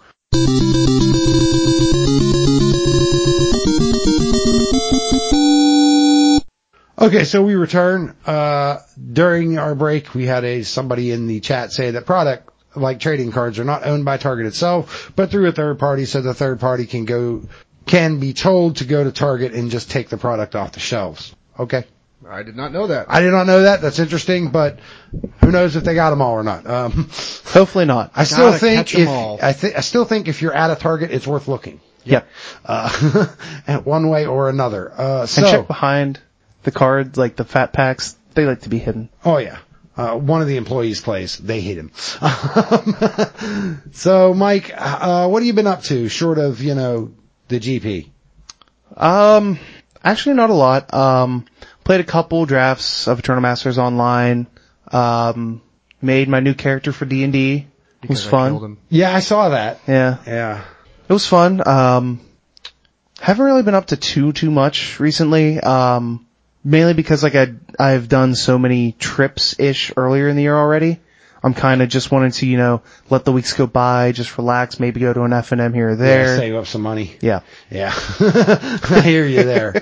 Okay, so we return. Uh, during our break, we had a somebody in the chat say that product like trading cards are not owned by Target itself, but through a third party, so the third party can go, can be told to go to Target and just take the product off the shelves. Okay. I did not know that. I did not know that. That's interesting, but who knows if they got them all or not. Um, hopefully not. I still Gotta think catch 'em if, all. I think, I still think if you're at a Target, it's worth looking. Yep. Uh, and one way or another. Uh, so. And check behind the cards, like the fat packs. They like to be hidden. Oh yeah. Uh, one of the employees plays. They hate him. Um, so, Mike, uh, what have you been up to, short of, you know, the G P? Um, actually not a lot. Um, played a couple drafts of Eternal Masters online. Um, made my new character for D and D. It was fun. Yeah, I saw that. Yeah. Yeah. It was fun. Um, haven't really been up to too, too much recently. Um, mainly because like I, I've done so many trips-ish earlier in the year already. I'm kind of just wanting to, you know, let the weeks go by, just relax, maybe go to an F and M here or there. Yeah, save up some money. Yeah. Yeah. I hear you there.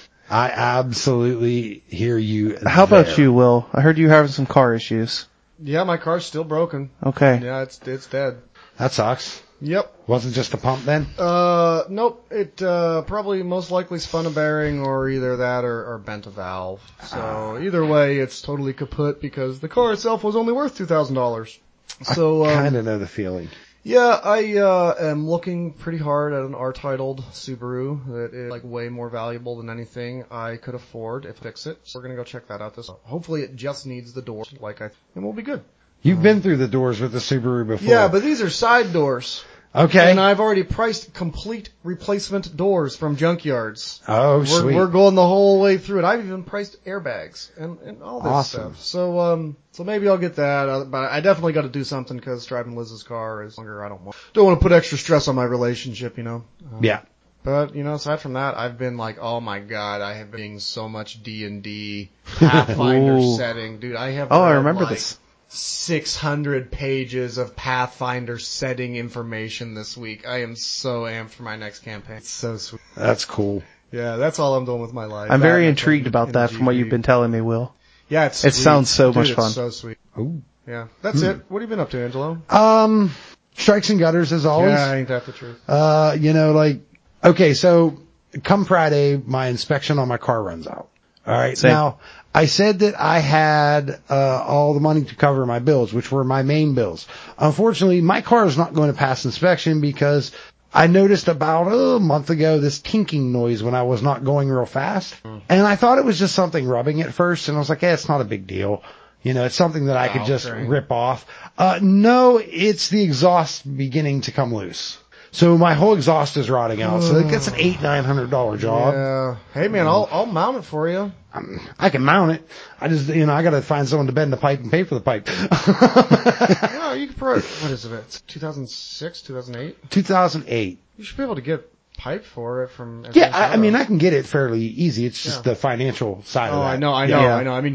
I absolutely hear you How there. about you, Will? I heard you having some car issues. Yeah, my car's still broken. Okay. Yeah, it's it's dead. That sucks. Yep. Wasn't just the pump then? Uh, nope. It uh probably most likely spun a bearing or either that or, or bent a valve. So either way, it's totally kaput because the car itself was only worth two thousand dollars. So I um, kind of know the feeling. yeah, I uh am looking pretty hard at an R-titled Subaru that is like way more valuable than anything I could afford if I fix it. So we're gonna go check that out this. Hopefully, it just needs the doors, like I, and we'll be good. You've been through the doors with the Subaru before. Yeah, but these are side doors. Okay. And I've already priced complete replacement doors from junkyards. Oh, we're, sweet. We're going the whole way through it. I've even priced airbags and, and all this Awesome. stuff. So, um, so maybe I'll get that. Uh, but I definitely got to do something because driving Liz's car is longer. I don't want, don't want to put extra stress on my relationship, you know. Um, Yeah. But, you know, aside from that, I've been like, oh my god, I have been doing so much D and D Pathfinder Ooh. setting. Dude, I have Oh, I read, remember like, this. six hundred pages of Pathfinder setting information this week. I am so amped for my next campaign. It's so sweet. That's cool. Yeah, that's all I'm doing with my life. I'm That very and intrigued in- about in that the from what G P. you've been telling me, Will. Yeah, it's It sweet. sounds so Dude, much it's fun. so sweet. Ooh. Yeah, that's it. What have you been up to, Angelo? Um, strikes and gutters as always. Yeah, ain't that the truth? Uh, you know, like, okay, so come Friday, my inspection on my car runs out. All right. Same. Now, I said that I had uh all the money to cover my bills, which were my main bills. Unfortunately, my car is not going to pass inspection because I noticed about oh, a month ago this tinking noise when I was not going real fast. Mm. And I thought it was just something rubbing at first, and I was like, hey, it's not a big deal. You know, it's something that I could just Okay. rip off. Uh, no, it's the exhaust beginning to come loose. So my whole exhaust is rotting out. So that's an eight, nine hundred dollar job. Yeah. Hey man, I'll I'll mount it for you. Um, I can mount it. I just, you know, I gotta find someone to bend the pipe and pay for the pipe. No, you can probably, what is it? It's two thousand six, two thousand eight? two thousand eight. You should be able to get pipe for it from. Yeah, I, I mean, I can get it fairly easy. It's just Yeah. the financial side Oh, of that. I know, I know, Yeah. I know. I mean,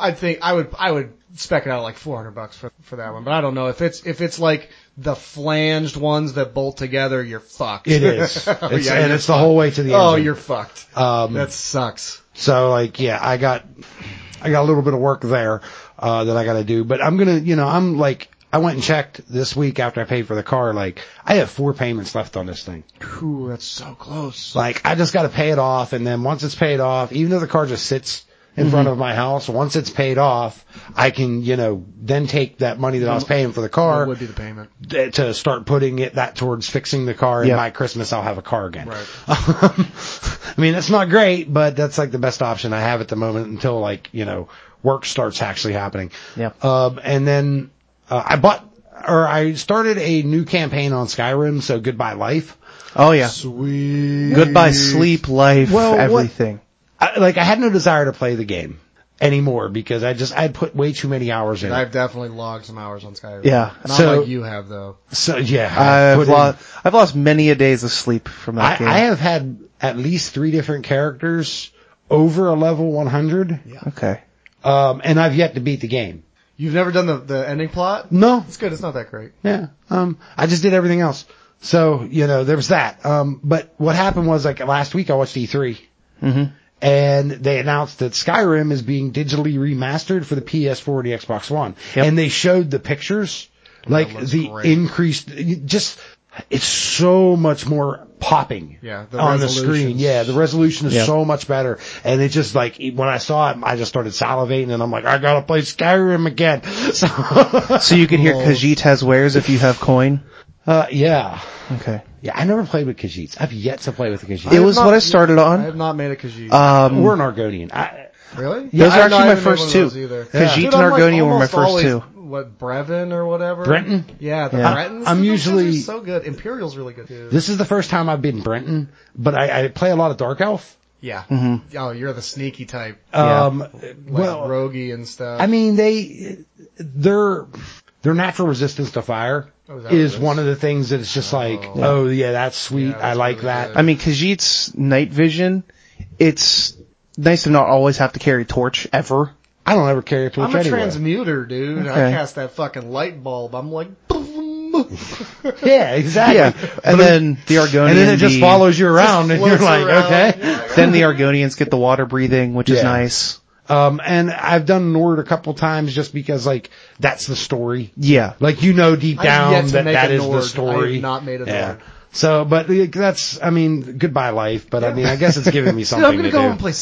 I think I would I would spec it out like four hundred bucks for for that one, but I don't know if it's if it's like the flanged ones that bolt together. You're fucked. It is, oh, it's, yeah, and it's fucked. the whole way to the engine. Oh, you're fucked. Um, that sucks. So like, yeah, I got, I got a little bit of work there, uh, that I gotta do, but I'm gonna, you know, I'm like, I went and checked this week after I paid for the car, like, I have four payments left on this thing. Ooh, that's so close. Like, I just gotta pay it off, and then once it's paid off, even though the car just sits in front of my house, once it's paid off, I can, you know, then take that money that I was paying for the car. What would be the payment? To start putting it that towards fixing the car, and Yeah. by Christmas I'll have a car again. Right. Um, I mean, that's not great, but that's like the best option I have at the moment until like, you know, work starts actually happening. Yeah. Um, and then, uh, I bought, or I started a new campaign on Skyrim, so Goodbye Life. Oh yeah. Sweet. Goodbye sleep, life, Well, what- everything. I, like, I had no desire to play the game anymore because I just, I'd put way too many hours in it. I've definitely logged some hours on Skyrim. Yeah. Not So- like you have though. So yeah, I I've put in- lost, I've lost many a days of sleep from that I, game. I have had at least three different characters over a level one hundred. Okay. Um, and I've yet to beat the game. You've never done the, the ending plot? No. It's good. It's not that great. Yeah. Um, I just did everything else. So, you know, there was that. Um, but what happened was like last week I watched E three. Mm-hmm. And they announced that Skyrim is being digitally remastered for the P S four and the Xbox One. Yep. And they showed the pictures, like looks the great. increased, just, it's so much more popping Yeah, the on the screen. resolution's- Yeah, the resolution is Yep. so much better. And it just like, when I saw it, I just started salivating and I'm like, I gotta play Skyrim again. So, So you can hear Lol. Khajiit has wares if you have coin? uh, yeah. Okay. Yeah, I never played with Khajiits. I've yet to play with the Khajiits. It have was not- what I started I on. have not made a Khajiit. Um, We're an Argonian. I, really? yeah, those are I- no, I actually my haven't made first one of two. those either. Khajiit Dude, and I'm, like, Argonian were my almost first always, two. What, Brevin or whatever? Brenton? Yeah, the Yeah. Brentons. I'm Those usually- guys are so good. Imperial's really good too. This is the first time I've been Brenton, but I, I play a lot of Dark Elf. yeah. Mm-hmm. Oh, you're the sneaky type. Yeah. Um, Like well, roguey and stuff. I mean, they, their, their natural resistance to fire Oh, is that is what it is? one of the things that it's just like, oh yeah, that's sweet. Yeah, that's I like really that. good. I mean, Khajiit's night vision, it's nice to not always have to carry torch ever. I don't ever carry a torch I'm a anyway. transmuter, dude. I Okay. cast that fucking light bulb. I'm like, boom. Yeah, exactly. Yeah. And then the Argonian. And then it just the- follows you around and you're floats like, around. okay. Yeah. Then the Argonians get the water breathing, which is Yeah. nice. Um, and I've done Nord a couple times just because like, that's the story. Yeah. Like, you know deep I've down yet to that make that a is Nord. the story. I have not made a yeah. Nord. So, but uh, that's, I mean, goodbye life, but I mean, I guess it's giving me Dude, something I'm gonna to go do. and play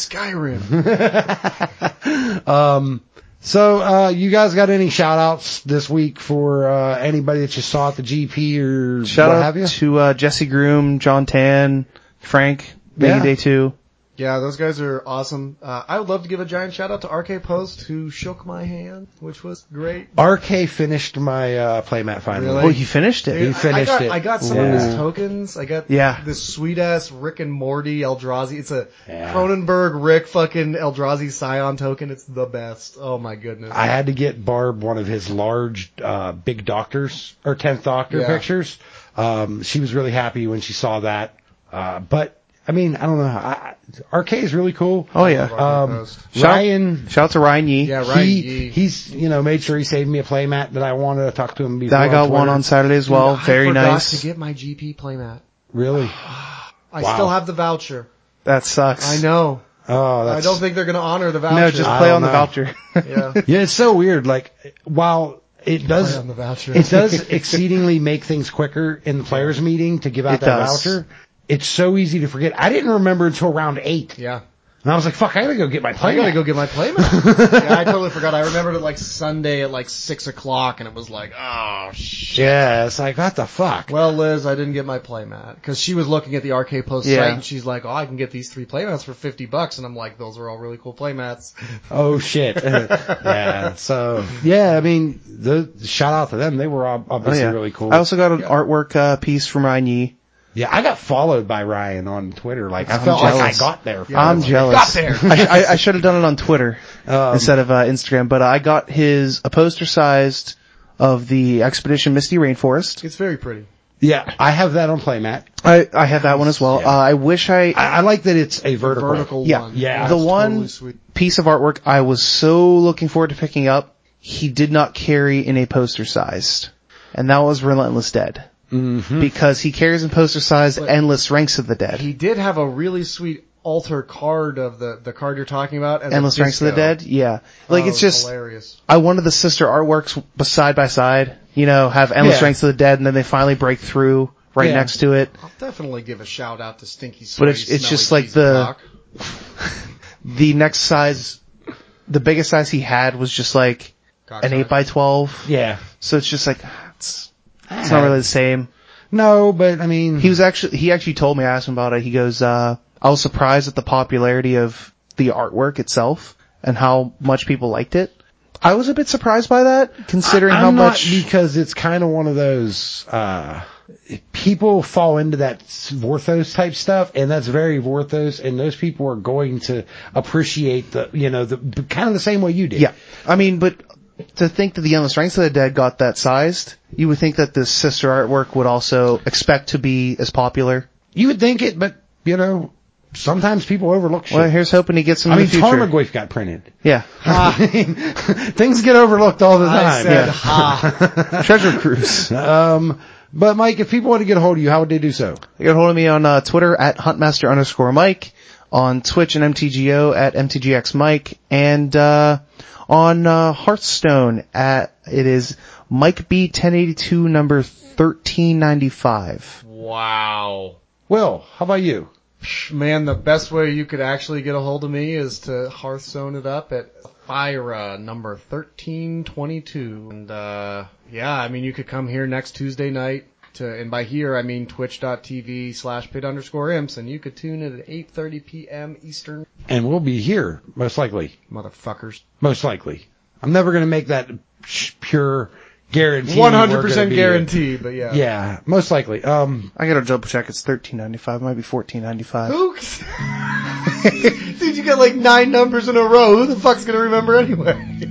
Skyrim. Um, so, uh, you guys got any shout outs this week for, uh, anybody that you saw at the G P or Shout what out have you? to uh, Jesse Groom, John Tan, Frank, Mega Yeah. Day two. Yeah, those guys are awesome. Uh, I would love to give a giant shout out to R K Post who shook my hand, which was great. R K finished my, uh, playmat finally. Really? Oh, you finished it. He Dude, finished I, I got, it. I got some Ooh. of his tokens. I got Yeah. this sweet ass Rick and Morty Eldrazi. It's a Yeah. Cronenberg Rick fucking Eldrazi Scion token. It's the best. Oh my goodness. I had to get Barb one of his large, uh, big doctors, or tenth Doctor Yeah. pictures. Um, she was really happy when she saw that. Uh, but, I mean, I don't know. I, I, R K is really cool. Oh yeah. R K Um, Post. Shout- Ryan, Shout out to Ryan Yee. Yeah, Ryan he, Yee. he's, you know, made sure he saved me a playmat that I wanted to talk to him before. I got on one Twitter. on Saturday as well. Dude, I Very forgot nice. to get my G P playmat. Really? I Wow. still have the voucher. That sucks. I know. Oh, I that's, don't think they're going to honor the voucher. No, just I play don't on the know. voucher. yeah. yeah, it's so weird. Like, while it Play does, on the voucher. it does exceedingly make things quicker in the players meeting to give out It that does. voucher. It's so easy to forget. I didn't remember until round eight. Yeah. And I was like, fuck, I gotta go get my playmat. I gotta go get my playmat. yeah, I totally forgot. I remembered it like Sunday at like six o'clock and it was like, oh shit. Yeah, it's like, what the fuck? Well, Liz, I didn't get my playmat cause she was looking at the R K Post Yeah. site and she's like, oh, I can get these three playmats for fifty bucks. And I'm like, those are all really cool playmats. Oh shit. yeah, so, yeah, I mean, the, shout out to them. They were ob- Oh, obviously yeah. really cool. I also got an artwork uh, piece from Ryan Yee. yeah, I got followed by Ryan on Twitter. Like, I I'm felt like I jealous. got there. Yeah, I'm I jealous. got there. I, I, I should have done it on Twitter Um, instead of uh, Instagram, but I got his a poster sized of the Expedition Misty Rainforest. It's very pretty. Yeah, I have that on playmat. I, I have that one as well. Yeah. Uh, I wish I, I, I like that it's a vertical. Vertical yeah, one. Yeah. the that's one totally sweet. piece of artwork I was so looking forward to picking up, he did not carry in a poster sized. And that was Relentless Dead. Mm-hmm. Because he carries in poster sized But Endless Ranks of the Dead. He did have a really sweet alter card of the, the card you're talking about. As Endless a Ranks of the disco. Dead? Yeah. Like Oh, it's just, hilarious. I wanted the sister artworks side by side, you know, have Endless Yeah. Ranks of the Dead and then they finally break through right Yeah. next to it. I'll definitely give a shout out to Stinky But Sweaty, it's- it's Smelly just like Cheesy the- Cock. The next size, the biggest size he had was just like Cock an size. eight by twelve. Yeah. So it's just like, it's, it's not really the same. No, but I mean, He was actually, he actually told me, I asked him about it, he goes, uh, I was surprised at the popularity of the artwork itself and how much people liked it. I was a bit surprised by that, considering I, I'm how not much, because it's kind of one of those, uh, people fall into that Vorthos type stuff, and that's very Vorthos, and those people are going to appreciate the, you know, the, kind of the same way you did. yeah. I mean, but to think that the Endless Ranks of the Dead got that sized, you would think that the sister artwork would also expect to be as popular. You would think it, but, you know, sometimes people overlook shit. Well, here's hoping he gets some I in mean, the future. Tarmogoyf got printed. Yeah. I mean, things get overlooked all the I time. said, Yeah. ha. Treasure Cruise. Um, but Mike, if people want to get a hold of you, how would they do so? You get a hold of me on uh, Twitter at Huntmaster underscore Mike, on Twitch and M T G O at M T G X Mike, and uh on uh, Hearthstone at, it is Mike B ten eighty-two number thirteen ninety-five. Wow. Will, how about you? Man, the best way you could actually get a hold of me is to Hearthstone it up at Fira number thirteen twenty-two. And, uh, yeah, I mean, you could come here next Tuesday night to, and by here, I mean twitch.tv slash pit underscore imps, and you could tune in at eight thirty p.m. Eastern. And we'll be here, most likely. Motherfuckers. Most likely. I'm never going to make that sh- pure guarantee. one hundred we're gonna percent be here. guarantee, but yeah. Yeah, most likely. Um, I gotta double check, it's thirteen ninety-five, might be fourteen ninety-five. Who? Dude, you got like nine numbers in a row. Who the fuck's gonna remember anyway?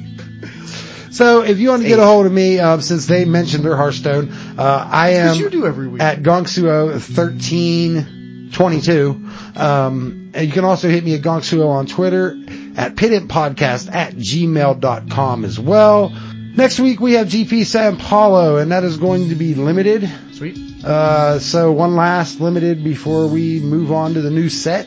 so if you want to get a hold of me, um, since they mentioned their Hearthstone, uh, I am What you do every week. at Gongsuo thirteen twenty-two. Um, and you can also hit me at Gongsuo on Twitter, at pititpodcast at gmail dot com as well. Next week we have G P Sao Paulo, and that is going to be limited. Sweet. Uh, so one last limited before we move on to the new set.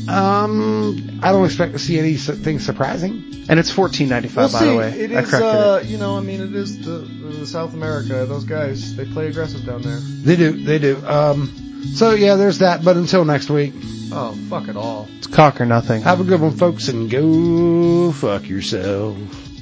Um, I don't expect to see anything surprising. And it's fourteen ninety-five, We'll by see. the way. It I is, corrected uh, it. you know, I mean, it is the, the South America. Those guys, they play aggressive down there. They do, they do. Um, so yeah, there's that. But until next week, Oh, fuck it all. It's cock or nothing. have a good one, folks, and go fuck yourself.